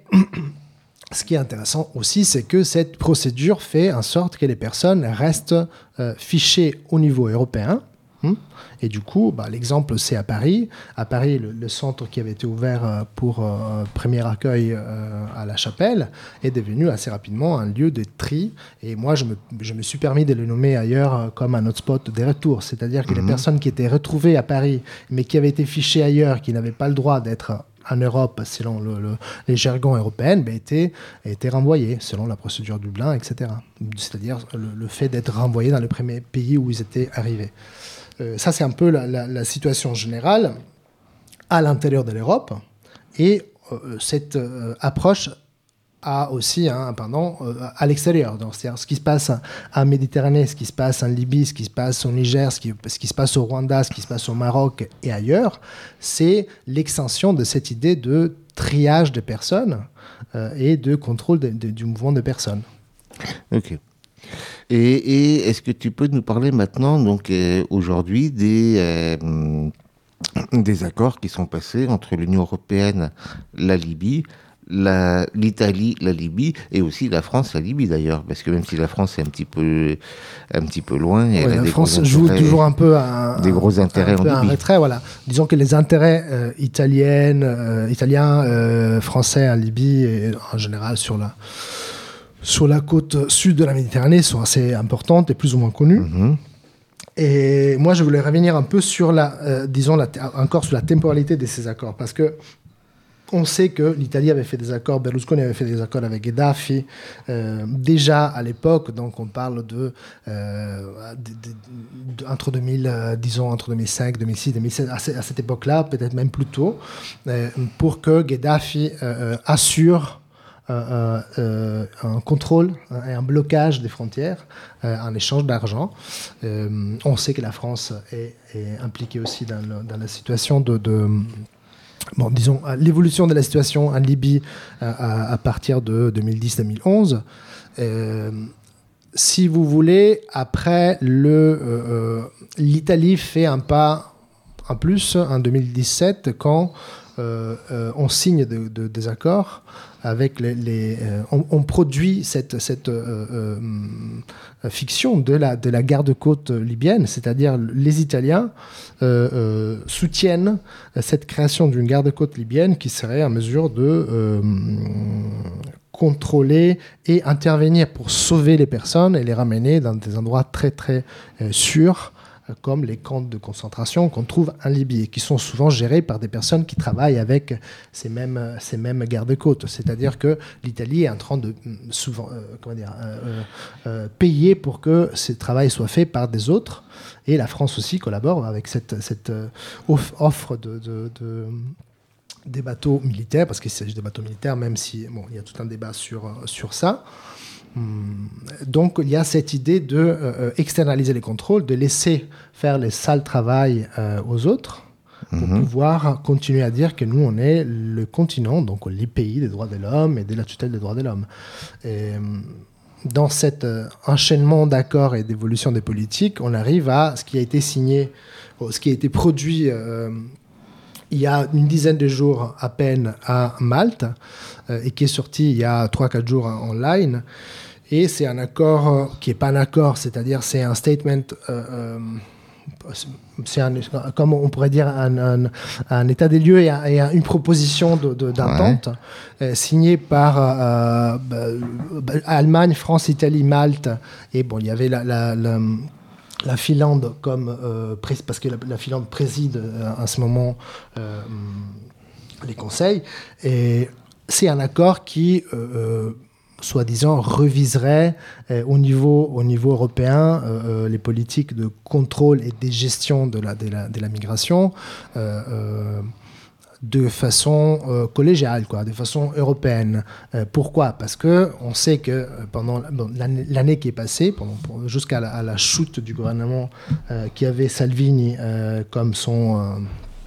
ce qui est intéressant aussi, c'est que cette procédure fait en sorte que les personnes restent euh, fichées au niveau européen. Hum, et du coup, bah, l'exemple, c'est à Paris. À Paris, le, le centre qui avait été ouvert pour euh, premier accueil euh, à la Chapelle est devenu assez rapidement un lieu de tri. Et moi, je me, je me suis permis de le nommer ailleurs comme un hotspot des retours. C'est-à-dire que mmh. les personnes qui étaient retrouvées à Paris, mais qui avaient été fichées ailleurs, qui n'avaient pas le droit d'être en Europe, selon le, le, les jargons européens, bah, étaient, étaient renvoyées, selon la procédure Dublin, et cetera. C'est-à-dire le, le fait d'être renvoyés dans le premier pays où ils étaient arrivés. Euh, ça, c'est un peu la, la, la situation générale à l'intérieur de l'Europe. Et euh, cette euh, approche a aussi, hein, pardon, euh, à l'extérieur. Donc, c'est-à-dire ce qui se passe en Méditerranée, ce qui se passe en Libye, ce qui se passe au Niger, ce qui, ce qui se passe au Rwanda, ce qui se passe au Maroc et ailleurs, c'est l'extension de cette idée de triage des personnes euh, et de contrôle de, de, du mouvement de personnes. Ok. Et, et est-ce que tu peux nous parler maintenant, donc euh, aujourd'hui, des, euh, des accords qui sont passés entre l'Union européenne, la Libye, la, l'Italie, la Libye, et aussi la France, la Libye d'ailleurs, parce que même si la France est un petit peu, un petit peu loin, ouais, elle a la des France gros joue intérêts, toujours un peu un, des gros intérêts un, un en peu Libye. Un retrait, voilà. Disons que les intérêts euh, italiens, euh, italiens, euh, français en Libye et en général sur la sur la côte sud de la Méditerranée sont assez importantes et plus ou moins connues. Mmh. Et moi, je voulais revenir un peu sur la, euh, disons, la, encore sur la temporalité de ces accords, parce que on sait que l'Italie avait fait des accords, Berlusconi avait fait des accords avec Gheddafi euh, déjà à l'époque, donc on parle de, euh, de, de, de entre deux mille, euh, disons entre deux mille cinq, deux mille six, deux mille sept, à, à cette époque-là, peut-être même plus tôt, euh, pour que Gheddafi euh, assure Euh, euh, un contrôle et un blocage des frontières euh, en échange d'argent. Euh, on sait que la France est, est impliquée aussi dans, le, dans la situation de, de bon, disons, l'évolution de la situation en Libye euh, à, à partir de deux mille dix deux mille onze. Euh, si vous voulez, après le, euh, l'Italie fait un pas en plus en deux mille dix-sept quand euh, euh, on signe de, de, des accords avec les, les euh, on, on produit cette, cette euh, euh, fiction de la, de la garde-côte libyenne, c'est-à-dire les Italiens euh, euh, soutiennent cette création d'une garde-côte libyenne qui serait en mesure de euh, contrôler et intervenir pour sauver les personnes et les ramener dans des endroits très très euh, sûrs, comme les camps de concentration qu'on trouve en Libye, et qui sont souvent gérés par des personnes qui travaillent avec ces mêmes, ces mêmes gardes-côtes. C'est-à-dire que l'Italie est en train de souvent, euh, comment dire, euh, euh, payer pour que ce travail soit fait par des autres. Et la France aussi collabore avec cette, cette offre de, de, de, des bateaux militaires, parce qu'il s'agit de bateaux militaires, même si bon, il y a tout un débat sur, sur ça. Donc, il y a cette idée de euh, externaliser les contrôles, de laisser faire les sales travail euh, aux autres, pour mmh. pouvoir continuer à dire que nous, on est le continent, donc les pays des droits de l'homme et de la tutelle des droits de l'homme. Et dans cet euh, enchaînement d'accords et d'évolution des politiques, on arrive à ce qui a été signé, ce qui a été produit euh, il y a une dizaine de jours à peine à Malte, euh, et qui est sorti il y a trois quatre jours en ligne. Et c'est un accord euh, qui n'est pas un accord, c'est-à-dire c'est un statement, euh, euh, c'est un, comme on pourrait dire un, un, un état des lieux et, un, et une proposition de, de, d'entente ouais. euh, signée par euh, bah, Allemagne, France, Italie, Malte. Et bon, il y avait la... la, la La Finlande, comme, euh, pré- parce que la, la Finlande préside euh, à ce moment euh, les conseils, et c'est un accord qui euh, soi-disant, reviserait euh, au, niveau, au niveau européen euh, les politiques de contrôle et de gestion de la, de la, de la migration euh, euh, de façon euh, collégiale, quoi, de façon européenne. Euh, pourquoi ? Parce qu'on sait que euh, pendant bon, l'année, l'année qui est passée, pendant, pour, jusqu'à la, à la chute du gouvernement euh, qui avait Salvini euh, comme son... Euh,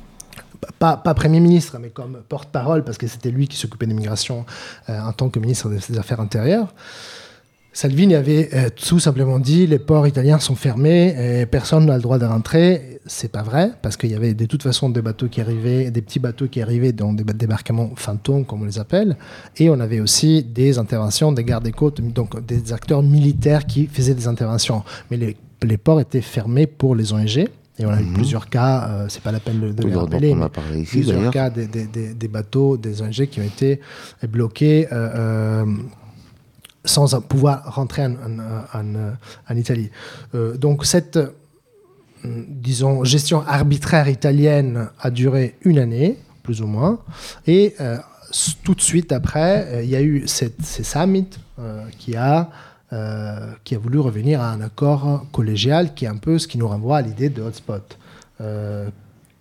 Pas, pas Premier ministre, mais comme porte-parole, parce que c'était lui qui s'occupait des migrations euh, en tant que ministre des Affaires intérieures. Salvini avait euh, tout simplement dit les ports italiens sont fermés et personne n'a le droit de rentrer. C'est pas vrai, parce qu'il y avait de toute façon des bateaux qui arrivaient, des petits bateaux qui arrivaient dans des débarquements fantômes, comme on les appelle, et on avait aussi des interventions des gardes-côtes, donc des acteurs militaires qui faisaient des interventions. Mais les, les ports étaient fermés pour les O N G. Et on a eu mmh. plusieurs cas, euh, c'est pas la peine de, de les rappeler, mais ici, plusieurs d'ailleurs. cas des, des, des, des bateaux, des O N G qui ont été bloqués euh, euh, sans pouvoir rentrer en, en, en, en Italie. Euh, donc cette, euh, disons, gestion arbitraire italienne a duré une année, plus ou moins, et euh, tout de suite après, il euh, y a eu cette, ces summits euh, qui a... Euh, qui a voulu revenir à un accord collégial qui est un peu ce qui nous renvoie à l'idée de hotspot. Euh, pourquoi ?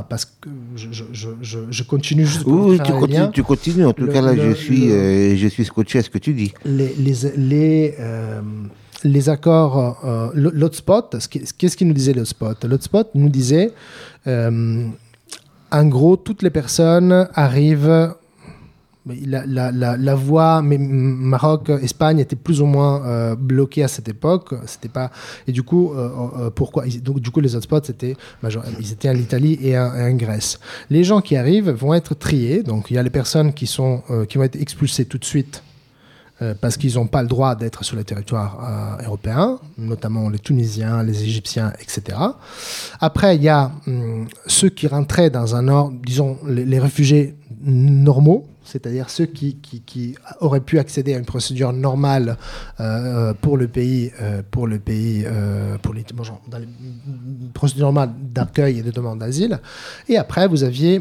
Parce que je, je, je, je continue juste... Oui, tu continues, tu continues. En tout le, cas, là, le, je, suis, le, euh, je suis scotché à ce que tu dis. Les, les, les, euh, les accords... Euh, l'hotspot, qu'est-ce qu'il nous disait l'hotspot ? L'hotspot nous disait, euh, en gros, toutes les personnes arrivent... La, la, la, la voie mais Maroc, Espagne était plus ou moins euh, bloquée à cette époque. C'était pas et du coup euh, euh, pourquoi donc du coup les hotspots c'était major... ils étaient en Italie et en, en Grèce. Les gens qui arrivent vont être triés. Donc il y a les personnes qui sont euh, qui vont être expulsées tout de suite euh, parce qu'ils n'ont pas le droit d'être sur le territoire euh, européen, notamment les Tunisiens, les Égyptiens, et cetera. Après il y a hum, ceux qui rentraient dans un ordre, disons les, les réfugiés normaux, c'est-à-dire ceux qui, qui, qui auraient pu accéder à une procédure normale euh, pour le pays, euh, pour le pays, euh, pour les, bon, genre, dans les procédures normales d'accueil et de demande d'asile. Et après, vous aviez,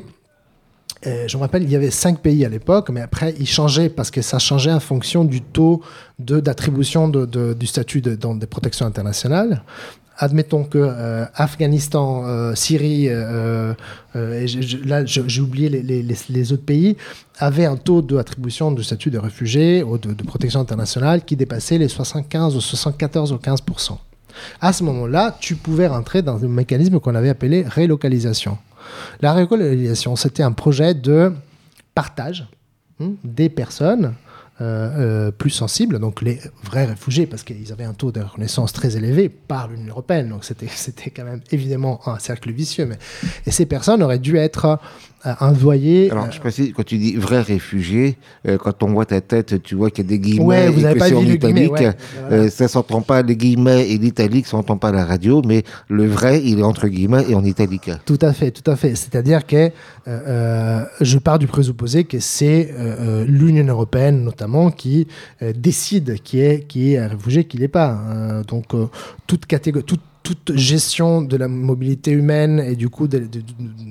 euh, je me rappelle, il y avait cinq pays à l'époque, mais après, ils changeaient parce que ça changeait en fonction du taux de, d'attribution de, de, du statut de, dans des protections internationales. Admettons que euh, Afghanistan, euh, Syrie, euh, euh, et je, je, là je, j'ai oublié les, les, les autres pays, avaient un taux d'attribution du statut de réfugié ou de, de protection internationale qui dépassait les soixante-quinze ou soixante-quatorze ou quinze pour cent. À ce moment-là, tu pouvais rentrer dans un mécanisme qu'on avait appelé relocalisation. La relocalisation, c'était un projet de partage hein, des personnes Euh, euh, plus sensibles, donc les vrais réfugiés, parce qu'ils avaient un taux de reconnaissance très élevé par l'Union européenne, donc c'était, c'était quand même évidemment un cercle vicieux, mais... et ces personnes auraient dû être euh, envoyées... Alors, euh... je précise, quand tu dis vrais réfugiés, euh, quand on voit ta tête, tu vois qu'il y a des guillemets, ouais, vous et avez que pas c'est vu en le italique, guillemet, ouais, voilà. euh, ça s'entend pas, les guillemets et l'italique, ça s'entend pas à la radio, mais le vrai, il est entre guillemets et en italique. Tout à fait, tout à fait. C'est-à-dire que euh, euh, je pars du présupposé que c'est euh, l'Union européenne, notamment, qui euh, décide qui est, qui est un réfugié, qui ne l'est pas. Euh, donc, euh, toute, catégorie, toute, toute gestion de la mobilité humaine et du coup de, de, de,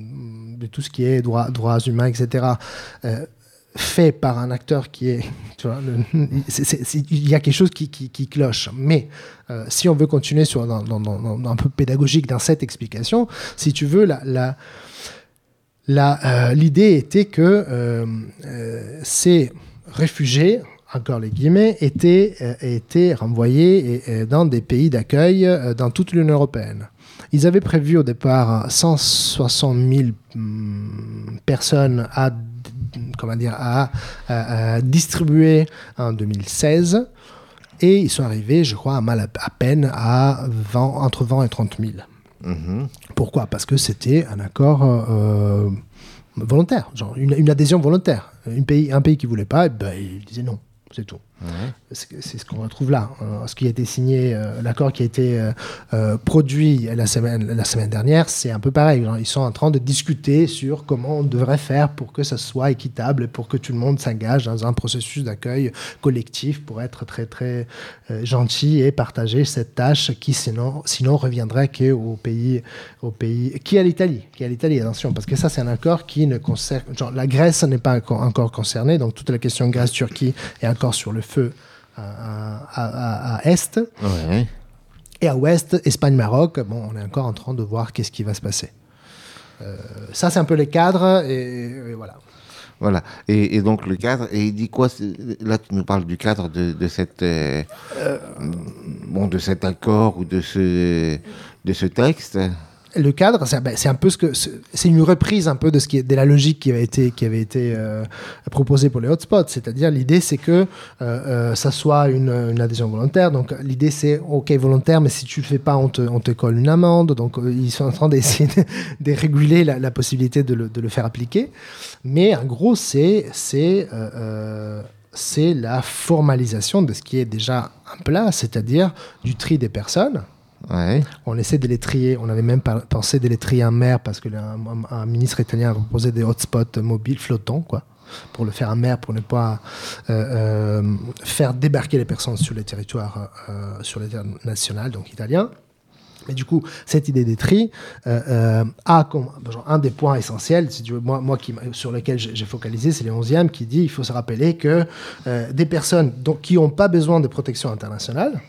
de tout ce qui est droit, droits humains, et cetera, euh, fait par un acteur qui est... Tu vois, le, c'est, c'est, c'est, il y a quelque chose qui, qui, qui cloche. Mais euh, si on veut continuer sur, dans, dans, dans, dans un peu pédagogique dans cette explication, si tu veux, la... la La, euh, l'idée était que euh, euh, ces réfugiés, encore les guillemets, étaient, euh, étaient renvoyés et, et dans des pays d'accueil euh, dans toute l'Union européenne. Ils avaient prévu au départ cent soixante mille hum, personnes à, comment dire, à, à, à distribuer en deux mille seize et ils sont arrivés, je crois, à, mal à, à peine à vingt, entre vingt et trente mille. Mmh. Pourquoi ? Parce que c'était un accord euh, volontaire, genre une, une adhésion volontaire. Un pays, un pays qui ne voulait pas, ben, il disait non, c'est tout. Ouais. C'est, c'est ce qu'on retrouve là. Euh, ce qui a été signé, euh, l'accord qui a été euh, euh, produit la semaine, la semaine dernière, c'est un peu pareil. Genre, ils sont en train de discuter sur comment on devrait faire pour que ça soit équitable et pour que tout le monde s'engage dans un processus d'accueil collectif pour être très très euh, gentil et partager cette tâche qui sinon, sinon reviendrait qu'au pays, au pays qui est à l'Italie, qui est à l'Italie, attention, parce que ça c'est un accord qui ne concerne, genre la Grèce n'est pas encore, encore concernée, donc toute la question Grèce-Turquie est encore sur le cessez-le-feu à, à, à, à Est. Ouais. Et à Ouest, Espagne-Maroc, bon, on est encore en train de voir qu'est-ce qui va se passer. Euh, ça, c'est un peu les cadres, et, et voilà. Voilà. Et, et donc, le cadre, et il dit quoi? Là, tu nous parles du cadre de, de, cette, euh, euh, bon, de cet accord ou de ce, de ce texte. Le cadre, c'est, ben, c'est un peu ce que c'est une reprise un peu de ce qui est de la logique qui avait été qui avait été euh, proposée pour les hotspots. C'est-à-dire l'idée c'est que euh, euh, ça soit une, une adhésion volontaire. Donc l'idée c'est ok volontaire, mais si tu le fais pas, on te on te colle une amende. Donc euh, ils sont en train d'essayer de, de réguler la, la possibilité de le, de le faire appliquer. Mais en gros c'est c'est euh, euh, c'est la formalisation de ce qui est déjà en place, c'est-à-dire du tri des personnes. Ouais. On essaie de les trier. On avait même pensé de les trier en mer parce que un, un, un ministre italien a proposé des hotspots mobiles flottants, quoi, pour le faire en mer, pour ne pas euh, euh, faire débarquer les personnes sur les territoires, euh, sur les territoires nationaux, donc italiens. Mais du coup, cette idée des tri euh, euh, a comme genre, un des points essentiels, si tu veux, moi, moi qui, sur lequel j'ai, j'ai focalisé, c'est le onzième qui dit il faut se rappeler que euh, des personnes donc, qui n'ont pas besoin de protection internationale,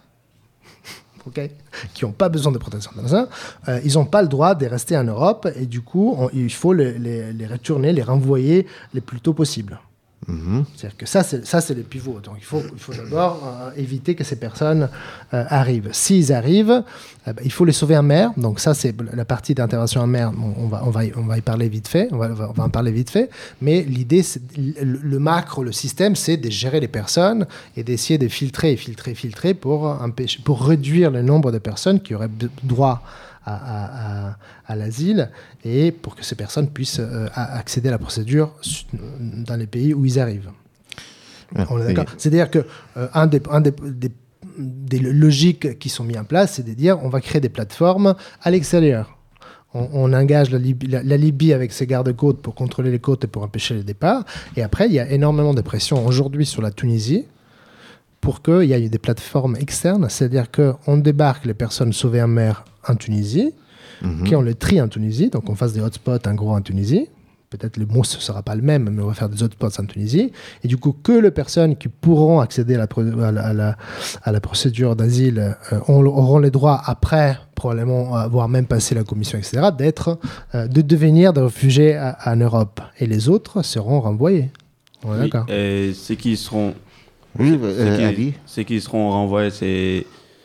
Okay. qui n'ont pas besoin de protection internationale, euh, ils n'ont pas le droit de rester en Europe et du coup, on, il faut les, les, les retourner, les renvoyer le plus tôt possible. Mmh. C'est-à-dire que ça, c'est, ça, c'est le pivot. Donc, il faut, il faut d'abord euh, éviter que ces personnes euh, arrivent. S'ils arrivent, euh, bah, il faut les sauver en mer. Donc, ça, c'est la partie d'intervention en mer. Bon, on, va, on, va y, on va y parler vite fait. On va, on va en parler vite fait. Mais l'idée, c'est, le, le macro, le système, c'est de gérer les personnes et d'essayer de filtrer, filtrer, filtrer pour, empêcher, pour réduire le nombre de personnes qui auraient droit À, à, à, à l'asile et pour que ces personnes puissent euh, accéder à la procédure dans les pays où ils arrivent. Ah, on est d'accord. Et... C'est-à-dire que euh, un, des, un des, des, des logiques qui sont mis en place, c'est de dire on va créer des plateformes à l'extérieur. On, on engage la Libye, la, la Libye avec ses gardes-côtes pour contrôler les côtes et pour empêcher les départs. Et après, il y a énormément de pression aujourd'hui sur la Tunisie pour qu'il y ait des plateformes externes, c'est-à-dire qu'on débarque les personnes sauvées en mer en Tunisie, mmh. qu'on les trie en Tunisie, donc on fasse des hotspots en gros en Tunisie. Peut-être le mot ne sera pas le même, mais on va faire des hotspots en Tunisie. Et du coup, que les personnes qui pourront accéder à la, à la, à la, à la procédure d'asile euh, auront les droits après, probablement, euh, voire même passer la commission, et cetera, d'être, euh, de devenir des réfugiés à, en Europe. Et les autres seront renvoyés. On est oui, d'accord. Et ceux qui seront... Oui, euh, ceux, Ali. qui, ceux qui seront renvoyés, c'est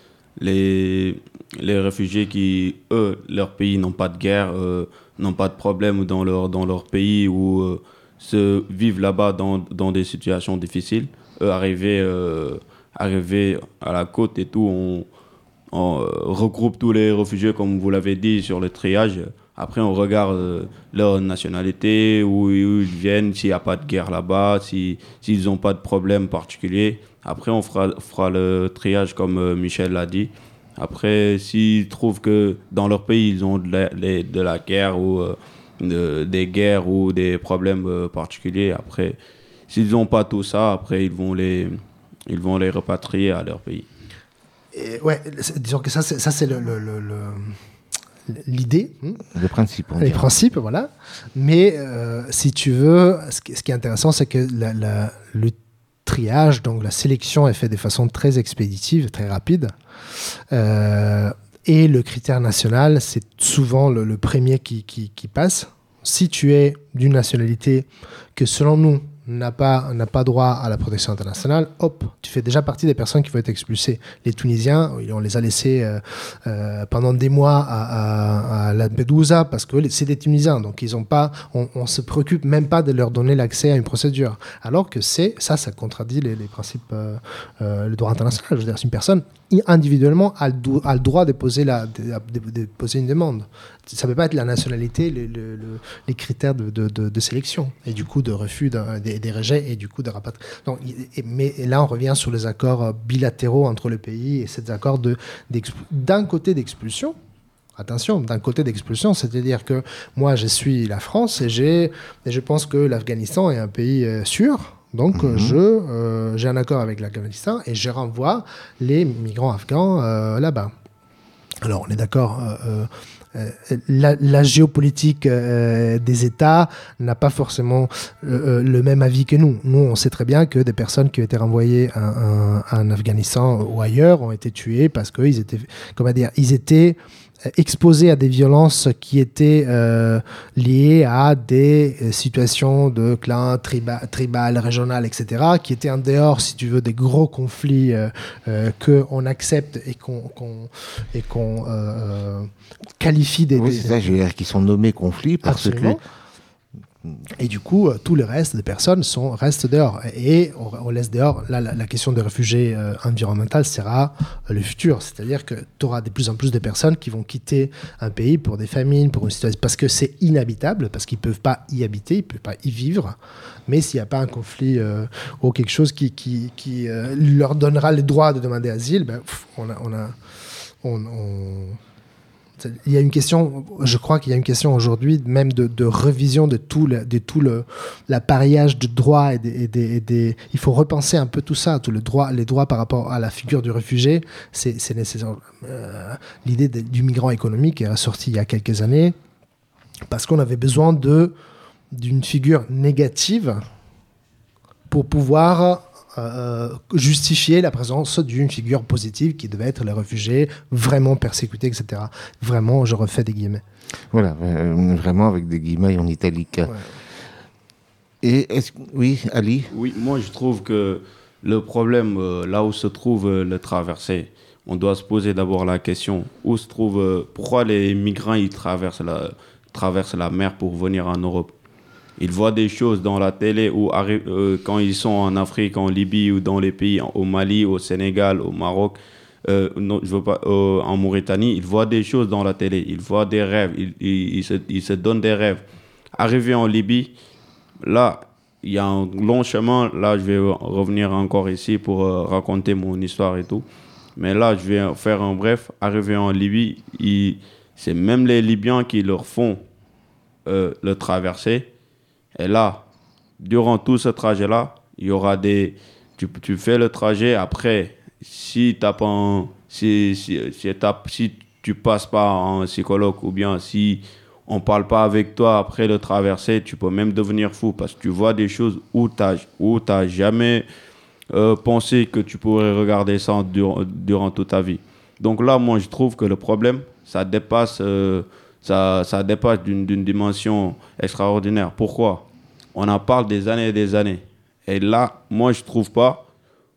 les, les réfugiés qui, eux, leur pays n'ont pas de guerre, euh, n'ont pas de problème dans leur, dans leur pays ou euh, se vivent là-bas dans, dans des situations difficiles. Eux, arrivés, euh, arrivés à la côte et tout, on, on euh, regroupe tous les réfugiés, comme vous l'avez dit, sur le triage. Après, on regarde euh, leur nationalité, où, où ils viennent, s'il n'y a pas de guerre là-bas, si, s'ils n'ont pas de problème particulier. Après, on fera, fera le triage comme euh, Michel l'a dit. Après, s'ils trouvent que dans leur pays, ils ont de la, de la guerre ou euh, de, des guerres ou des problèmes euh, particuliers, après, s'ils n'ont pas tout ça, après, ils vont les, ils vont les repatrier à leur pays. Et ouais, disons que ça, c'est, ça, c'est le... le, le, le... l'idée, le principe, les principes, voilà. Mais euh, si tu veux, ce qui, ce qui est intéressant, c'est que la, la, le triage, donc la sélection, est faite de façon très expéditive, très rapide. Euh, et le critère national, c'est souvent le, le premier qui, qui, qui passe. Si tu es d'une nationalité que, selon nous, n'a pas, n'a pas droit à la protection internationale, hop, tu fais déjà partie des personnes qui vont être expulsées. Les Tunisiens, on les a laissés euh, euh, pendant des mois à, à, à Lampedusa parce que c'est des Tunisiens, donc ils ont pas, on, on se préoccupe même pas de leur donner l'accès à une procédure. Alors que c'est, ça, ça contradit les, les principes, euh, euh, le droit international. Je veux dire, c'est une personne individuellement a le, do- a le droit de poser, la, de, de, de poser une demande. Ça ne peut pas être la nationalité, le, le, le, les critères de, de, de, de sélection, et du coup de refus, de, des, des rejets, et du coup de rapatriement. Mais là, on revient sur les accords bilatéraux entre les pays, et ces accords de, d'un côté d'expulsion. Attention, d'un côté d'expulsion, c'est-à-dire que moi, je suis la France, et, j'ai, et je pense que l'Afghanistan est un pays euh, sûr. Donc, mmh. je, euh, j'ai un accord avec l'Afghanistan et je renvoie les migrants afghans euh, là-bas. Alors, on est d'accord, euh, euh, la, la géopolitique euh, des États n'a pas forcément euh, le même avis que nous. Nous, on sait très bien que des personnes qui ont été renvoyées en, en, en Afghanistan ou ailleurs ont été tuées parce qu'ils étaient, comment dire, ils étaient exposés à des violences qui étaient euh, liées à des euh, situations de clans triba, tribal, régional, et cetera, qui étaient en dehors, si tu veux, des gros conflits euh, euh, qu'on accepte et qu'on, qu'on, et qu'on euh, qualifie des... Oui, des... c'est ça, je veux dire, qui sont nommés conflits parce Absolument. que... Et du coup, euh, tout le reste des personnes sont, restent dehors. Et on, on laisse dehors, là, la, la question des réfugiés euh, environnementaux sera euh, le futur. C'est-à-dire que tu auras de plus en plus de personnes qui vont quitter un pays pour des famines, pour une situation, parce que c'est inhabitable, parce qu'ils ne peuvent pas y habiter, ils ne peuvent pas y vivre. Mais s'il n'y a pas un conflit euh, ou quelque chose qui, qui, qui euh, leur donnera le droit de demander asile, ben, pff, on a... On a on, on Il y a une question, je crois qu'il y a une question aujourd'hui même de, de révision de tout, le, de tout le l'appareillage de droits et des, et des, et des... Il faut repenser un peu tout ça, tout le droit, les droits par rapport à la figure du réfugié, c'est, c'est nécessaire. Euh, l'idée de, du migrant économique est ressortie il y a quelques années parce qu'on avait besoin de, d'une figure négative pour pouvoir... Euh, justifier la présence d'une figure positive qui devait être les réfugiés vraiment persécutés, et cetera. Vraiment, je refais des guillemets. Voilà, euh, vraiment avec des guillemets en italique. Ouais. Et est-ce oui, Ali? Oui, moi je trouve que le problème, euh, là où se trouve euh, le traversé, on doit se poser d'abord la question où se trouve, euh, pourquoi les migrants ils traversent la, traversent la mer pour venir en Europe. Ils voient des choses dans la télé ou euh, quand ils sont en Afrique, en Libye ou dans les pays, au Mali, au Sénégal, au Maroc, euh, non, je veux pas, euh, en Mauritanie, ils voient des choses dans la télé, ils voient des rêves, ils, ils, ils, se, ils se donnent des rêves. Arrivé en Libye, là, il y a un long chemin. Là, je vais revenir encore ici pour euh, raconter mon histoire et tout. Mais là, je vais faire un bref. Arrivé en Libye, ils, c'est même les Libyens qui leur font euh, le traversée. Et là, durant tout ce trajet-là, il y aura des... Tu, tu fais le trajet, après, si, t'as pas un, si, si, si, t'as, si tu passes pas en psychologue ou bien si on parle pas avec toi après le traversée, tu peux même devenir fou parce que tu vois des choses où tu n'as jamais euh, pensé que tu pourrais regarder ça durant, durant toute ta vie. Donc là, moi, je trouve que le problème, ça dépasse... Euh, Ça, ça dépasse d'une, d'une dimension extraordinaire. Pourquoi ? On en parle des années et des années. Et là, moi, je ne trouve pas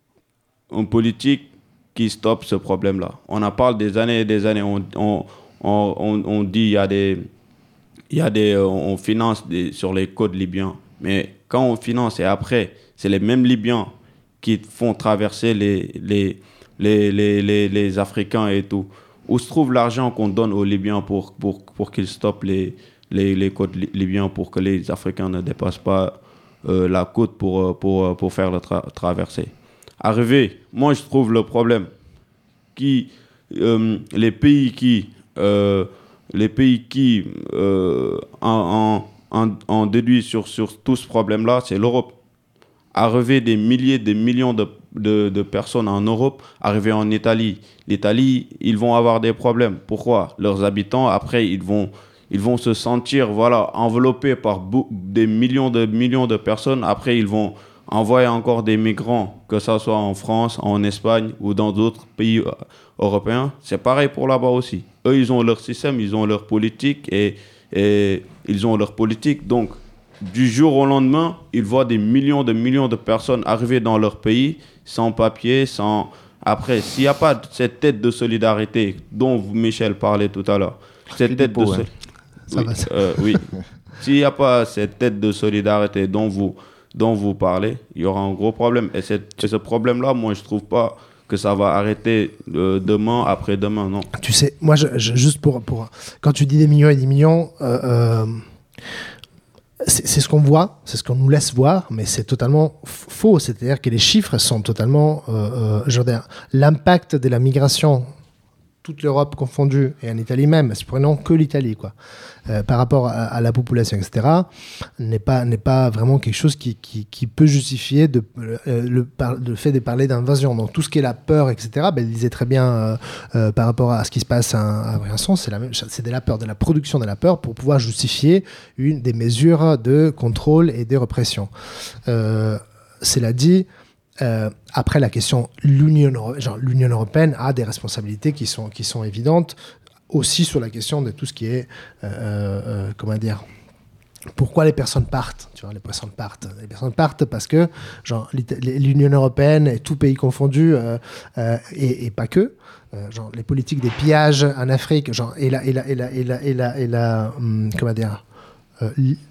une politique qui stoppe ce problème-là. On en parle des années et des années. On, on, on, on dit qu'il y a des... Il y a des on finance des, sur les côtes libyens. Mais quand on finance et après, c'est les mêmes Libyens qui font traverser les, les, les, les, les, les Africains et tout. Où se trouve l'argent qu'on donne aux Libyens pour, pour, pour qu'ils stoppent les, les, les côtes libyens pour que les Africains ne dépassent pas euh, la côte pour, pour, pour faire la tra- traversée. Arrivé, moi je trouve le problème qui euh, les pays qui euh, les pays qui euh, en, en, en déduisent sur, sur tout ce problème-là, c'est l'Europe. Arriver des milliers, des millions de, de, de personnes en Europe, arriver en Italie. L'Italie, ils vont avoir des problèmes. Pourquoi ? Leurs habitants, après, ils vont, ils vont se sentir voilà, enveloppés par bou- des millions de millions de personnes. Après, ils vont envoyer encore des migrants, que ce soit en France, en Espagne ou dans d'autres pays européens. C'est pareil pour là-bas aussi. Eux, ils ont leur système, ils ont leur politique et, et ils ont leur politique. Donc, du jour au lendemain, ils voient des millions de millions de personnes arriver dans leur pays sans papier, sans... Après, s'il n'y a pas cette tête de solidarité dont vous, Michel, parlez tout à l'heure, cette tête de... Hein. Ça oui, va, ça. euh, oui. S'il n'y a pas cette tête de solidarité dont vous, dont vous parlez, il y aura un gros problème. Et, cette, et ce problème-là, moi, je ne trouve pas que ça va arrêter euh, demain, après-demain, non. Tu sais, moi, je, je, juste pour, pour... Quand tu dis des millions et des millions... Euh, euh... C'est, c'est ce qu'on voit, c'est ce qu'on nous laisse voir, mais c'est totalement f- faux. C'est-à-dire que les chiffres sont totalement... Euh, euh, je veux dire, l'impact de la migration toute l'Europe confondue, et en Italie même, si prenons que l'Italie, quoi, euh, par rapport à, à la population, et cetera, n'est pas, n'est pas vraiment quelque chose qui, qui, qui peut justifier de, euh, le, par, le fait de parler d'invasion. Donc tout ce qui est la peur, et cetera, ben, il disait très bien euh, euh, par rapport à ce qui se passe à, à Briançon, c'est, la même, c'est de la peur, de la production de la peur pour pouvoir justifier une des mesures de contrôle et de répression. Euh, cela dit, Euh, après la question, l'Union, genre, l'Union européenne a des responsabilités qui sont, qui sont évidentes, aussi sur la question de tout ce qui est, euh, euh, comment dire, pourquoi les personnes partent, tu vois, les personnes partent. Les personnes partent parce que, genre, l'Union européenne, et tout pays confondu, euh, euh, et, et pas que, euh, genre, les politiques des pillages en Afrique, genre, et la, et la, et la, et la, et la, et la hum, comment dire, euh,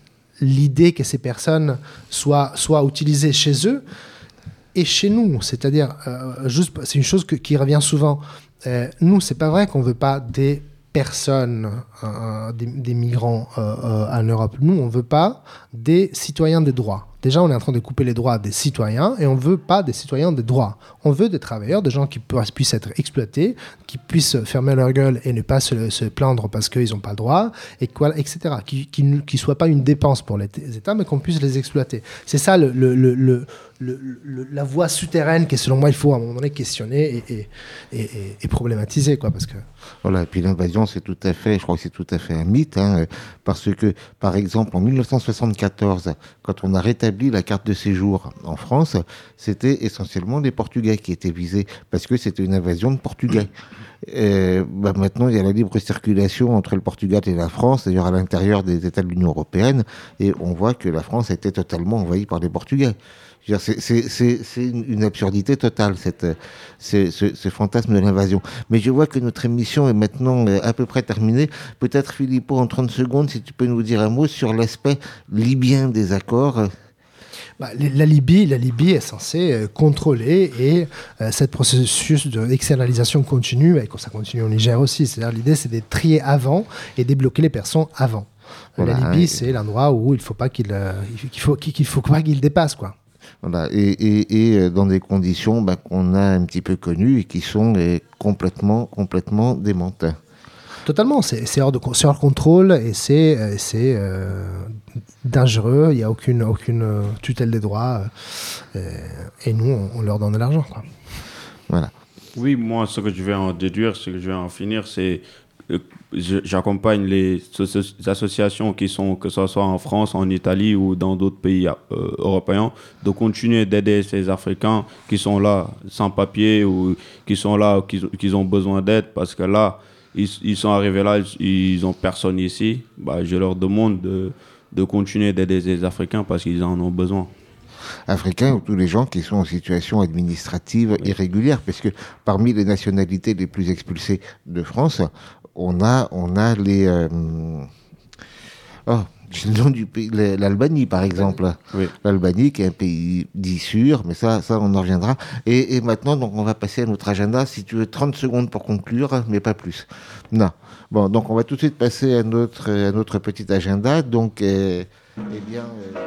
l'idée que ces personnes soient, soient utilisées chez eux, et chez nous, c'est-à-dire, euh, juste, c'est une chose que, qui revient souvent. Euh, nous, c'est pas vrai qu'on veut pas des personnes, euh, des, des migrants euh, euh, en Europe. Nous, on veut pas des citoyens de droit. Déjà, on est en train de couper les droits des citoyens et on veut pas des citoyens de droit. On veut des travailleurs, des gens qui puissent être exploités, qui puissent fermer leur gueule et ne pas se, se plaindre parce qu'ils n'ont pas le droit, et quoi, et cetera. Qui, qui ne qui soient pas une dépense pour les États, mais qu'on puisse les exploiter. C'est ça le, le, le, le Le, le, la voie souterraine que selon moi il faut à un moment donné questionner et, et, et, et problématiser, quoi, parce que voilà. Et puis l'invasion, c'est tout à fait, je crois que c'est tout à fait un mythe, hein, parce que par exemple en dix-neuf cent soixante-quatorze, quand on a rétabli la carte de séjour en France, c'était essentiellement les Portugais qui étaient visés parce que c'était une invasion de Portugais. Euh, bah maintenant, il y a la libre circulation entre le Portugal et la France, d'ailleurs à l'intérieur des États de l'Union européenne, et on voit que la France a été totalement envahie par les Portugais. C'est, c'est, c'est, c'est une absurdité totale, cette, ce, ce, ce fantasme de l'invasion. Mais je vois que notre émission est maintenant à peu près terminée. Peut-être, Filippo, en trente secondes, si tu peux nous dire un mot sur l'aspect libyen des accords. Bah, la Libye, la Libye est censée euh, contrôler et euh, cette processus d'externalisation continue, et ça continue au Niger aussi. C'est-à-dire l'idée, c'est de trier avant et débloquer les personnes avant. Voilà, la Libye, hein, c'est l'endroit où il faut pas qu'il, euh, qu'il faut qu'il faut pas qu'il dépasse, quoi. Voilà, et, et, et dans des conditions bah, qu'on a un petit peu connues et qui sont eh, complètement, complètement démentes. Totalement, c'est, c'est, hors de, c'est hors contrôle et c'est, c'est euh, dangereux, il n'y a aucune, aucune tutelle des droits euh, et nous, on, on leur donne de l'argent, quoi. Voilà. Oui, moi, ce que je vais en déduire, ce que je vais en finir, c'est euh, je, j'accompagne les, les associations qui sont, que ce soit en France, en Italie ou dans d'autres pays euh, européens, de continuer d'aider ces Africains qui sont là sans papier ou qui sont là, qui, qui ont besoin d'aide, parce que là, ils, ils sont arrivés là, ils n'ont personne ici. Bah, je leur demande de, de continuer d'aider les Africains parce qu'ils en ont besoin. Africains ou tous les gens qui sont en situation administrative oui. irrégulière, parce que parmi les nationalités les plus expulsées de France, on a, on a les... Euh... Oh, j'ai le nom du pays, l'Albanie par exemple. Oui. L'Albanie qui est un pays dit sûr, mais ça, ça on en reviendra. Et, et maintenant, donc, on va passer à notre agenda. Si tu veux trente secondes pour conclure, mais pas plus. Non. Bon, donc on va tout de suite passer à notre, à notre petit agenda. Donc, euh, eh bien... Euh...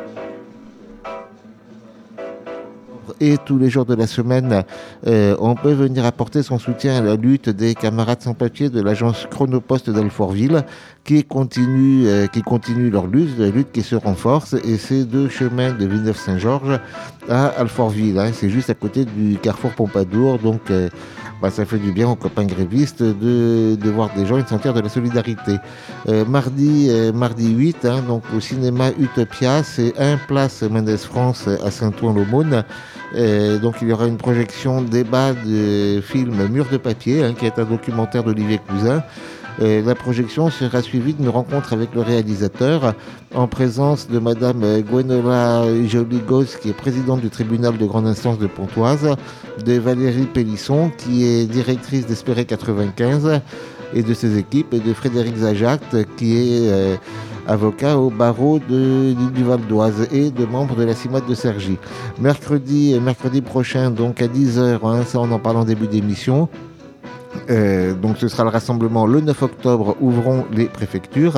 Et tous les jours de la semaine, euh, on peut venir apporter son soutien à la lutte des camarades sans-papiers de l'agence Chronopost d'Alfortville, qui continue, euh, qui continue leur lutte, la lutte qui se renforce, et c'est deux chemins de Villeneuve-Saint-Georges à Alfortville, hein, c'est juste à côté du carrefour Pompadour, donc euh, bah, ça fait du bien aux copains grévistes de, de voir des gens et de sentir de la solidarité. Euh, mardi, euh, mardi huit, hein, donc au cinéma Utopia, c'est un place Mendes France à Saint-Ouen-l'Aumône. Euh, donc il y aura une projection débat de film Mur de papier, hein, qui est un documentaire d'Olivier Cousin. Euh, la projection sera suivie d'une rencontre avec le réalisateur en présence de Madame Gwenola Joligos, qui est présidente du tribunal de grande instance de Pontoise, de Valérie Pélisson, qui est directrice d'Espéré quatre-vingt-quinze, et de ses équipes, et de Frédéric Zajac, qui est euh, avocat au barreau de, du Val d'Oise et de membre de la CIMAD de Cergy. Mercredi, mercredi prochain, donc à dix heures, hein, ça on en parle en début d'émission. Euh, donc ce sera le rassemblement le neuf octobre, ouvrons les préfectures.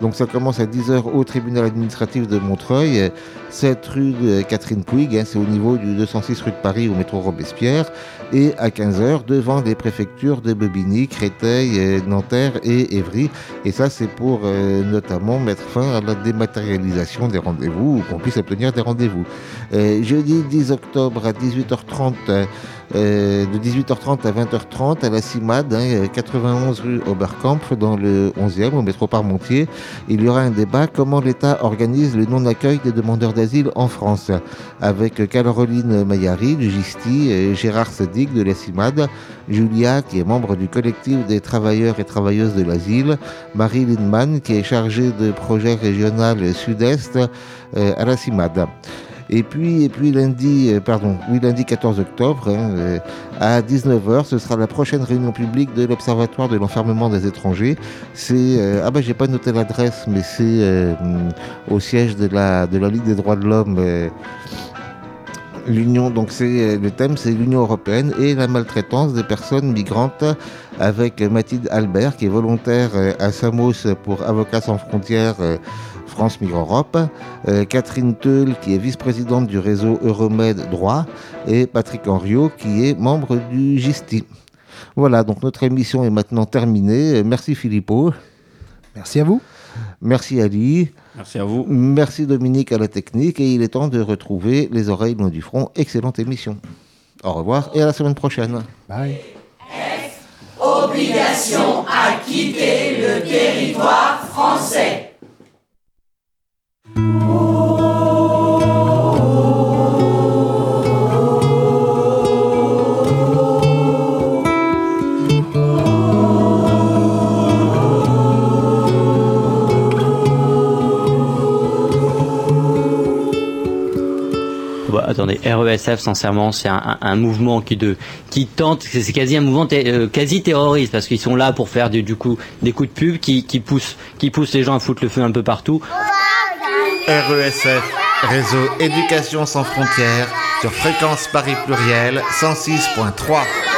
Donc ça commence à dix heures au tribunal administratif de Montreuil, sept rue de Catherine Puig, hein, c'est au niveau du deux cent six rue de Paris au métro Robespierre, et à quinze heures devant les préfectures de Bobigny, Créteil, Nanterre et Évry. Et ça c'est pour euh, notamment mettre fin à la dématérialisation des rendez-vous, ou qu'on puisse obtenir des rendez-vous. Euh, jeudi dix octobre à dix-huit heures trente, euh, de dix-huit heures trente à vingt heures trente à la CIMAD, hein, quatre-vingt-onze rue Oberkampf, dans le onzième, au métro Parmentier. Il y aura un débat comment l'État organise le non-accueil des demandeurs d'asile en France, avec Caroline Maillary du Gisti, Gérard Sadig de la CIMAD, Julia qui est membre du collectif des travailleurs et travailleuses de l'asile, Marie Lindman qui est chargée de projet régional Sud-Est euh, à la CIMAD. Et puis, et puis lundi, euh, pardon, oui, lundi quatorze octobre, hein, euh, à dix-neuf heures, ce sera la prochaine réunion publique de l'Observatoire de l'enfermement des étrangers. C'est, euh, ah ben, j'ai pas noté l'adresse, mais c'est euh, au siège de la, de la Ligue des droits de l'homme. Euh, L'Union, donc c'est le thème, c'est l'Union européenne et la maltraitance des personnes migrantes, avec Mathilde Albert qui est volontaire à Samos pour Avocats sans frontières France Migre Europe, euh, Catherine Teul qui est vice-présidente du réseau Euromed Droit et Patrick Henriot qui est membre du Gisti. Voilà, donc notre émission est maintenant terminée. Merci Philippot. Merci à vous. Merci Ali. Merci à vous. Merci Dominique à la technique et il est temps de retrouver Les Oreilles loin du front. Excellente émission. Au revoir et à la semaine prochaine. Bye. Obligation à quitter le territoire français. Bah, attendez, R E S F, sincèrement, c'est un, un, un mouvement qui, de, qui tente, c'est quasi un mouvement t- euh, quasi terroriste, parce qu'ils sont là pour faire du, du coup des coups de pub qui, qui, poussent, qui poussent les gens à foutre le feu un peu partout. R E S F, Réseau Éducation sans frontières, sur Fréquence Paris Pluriel, cent six point trois.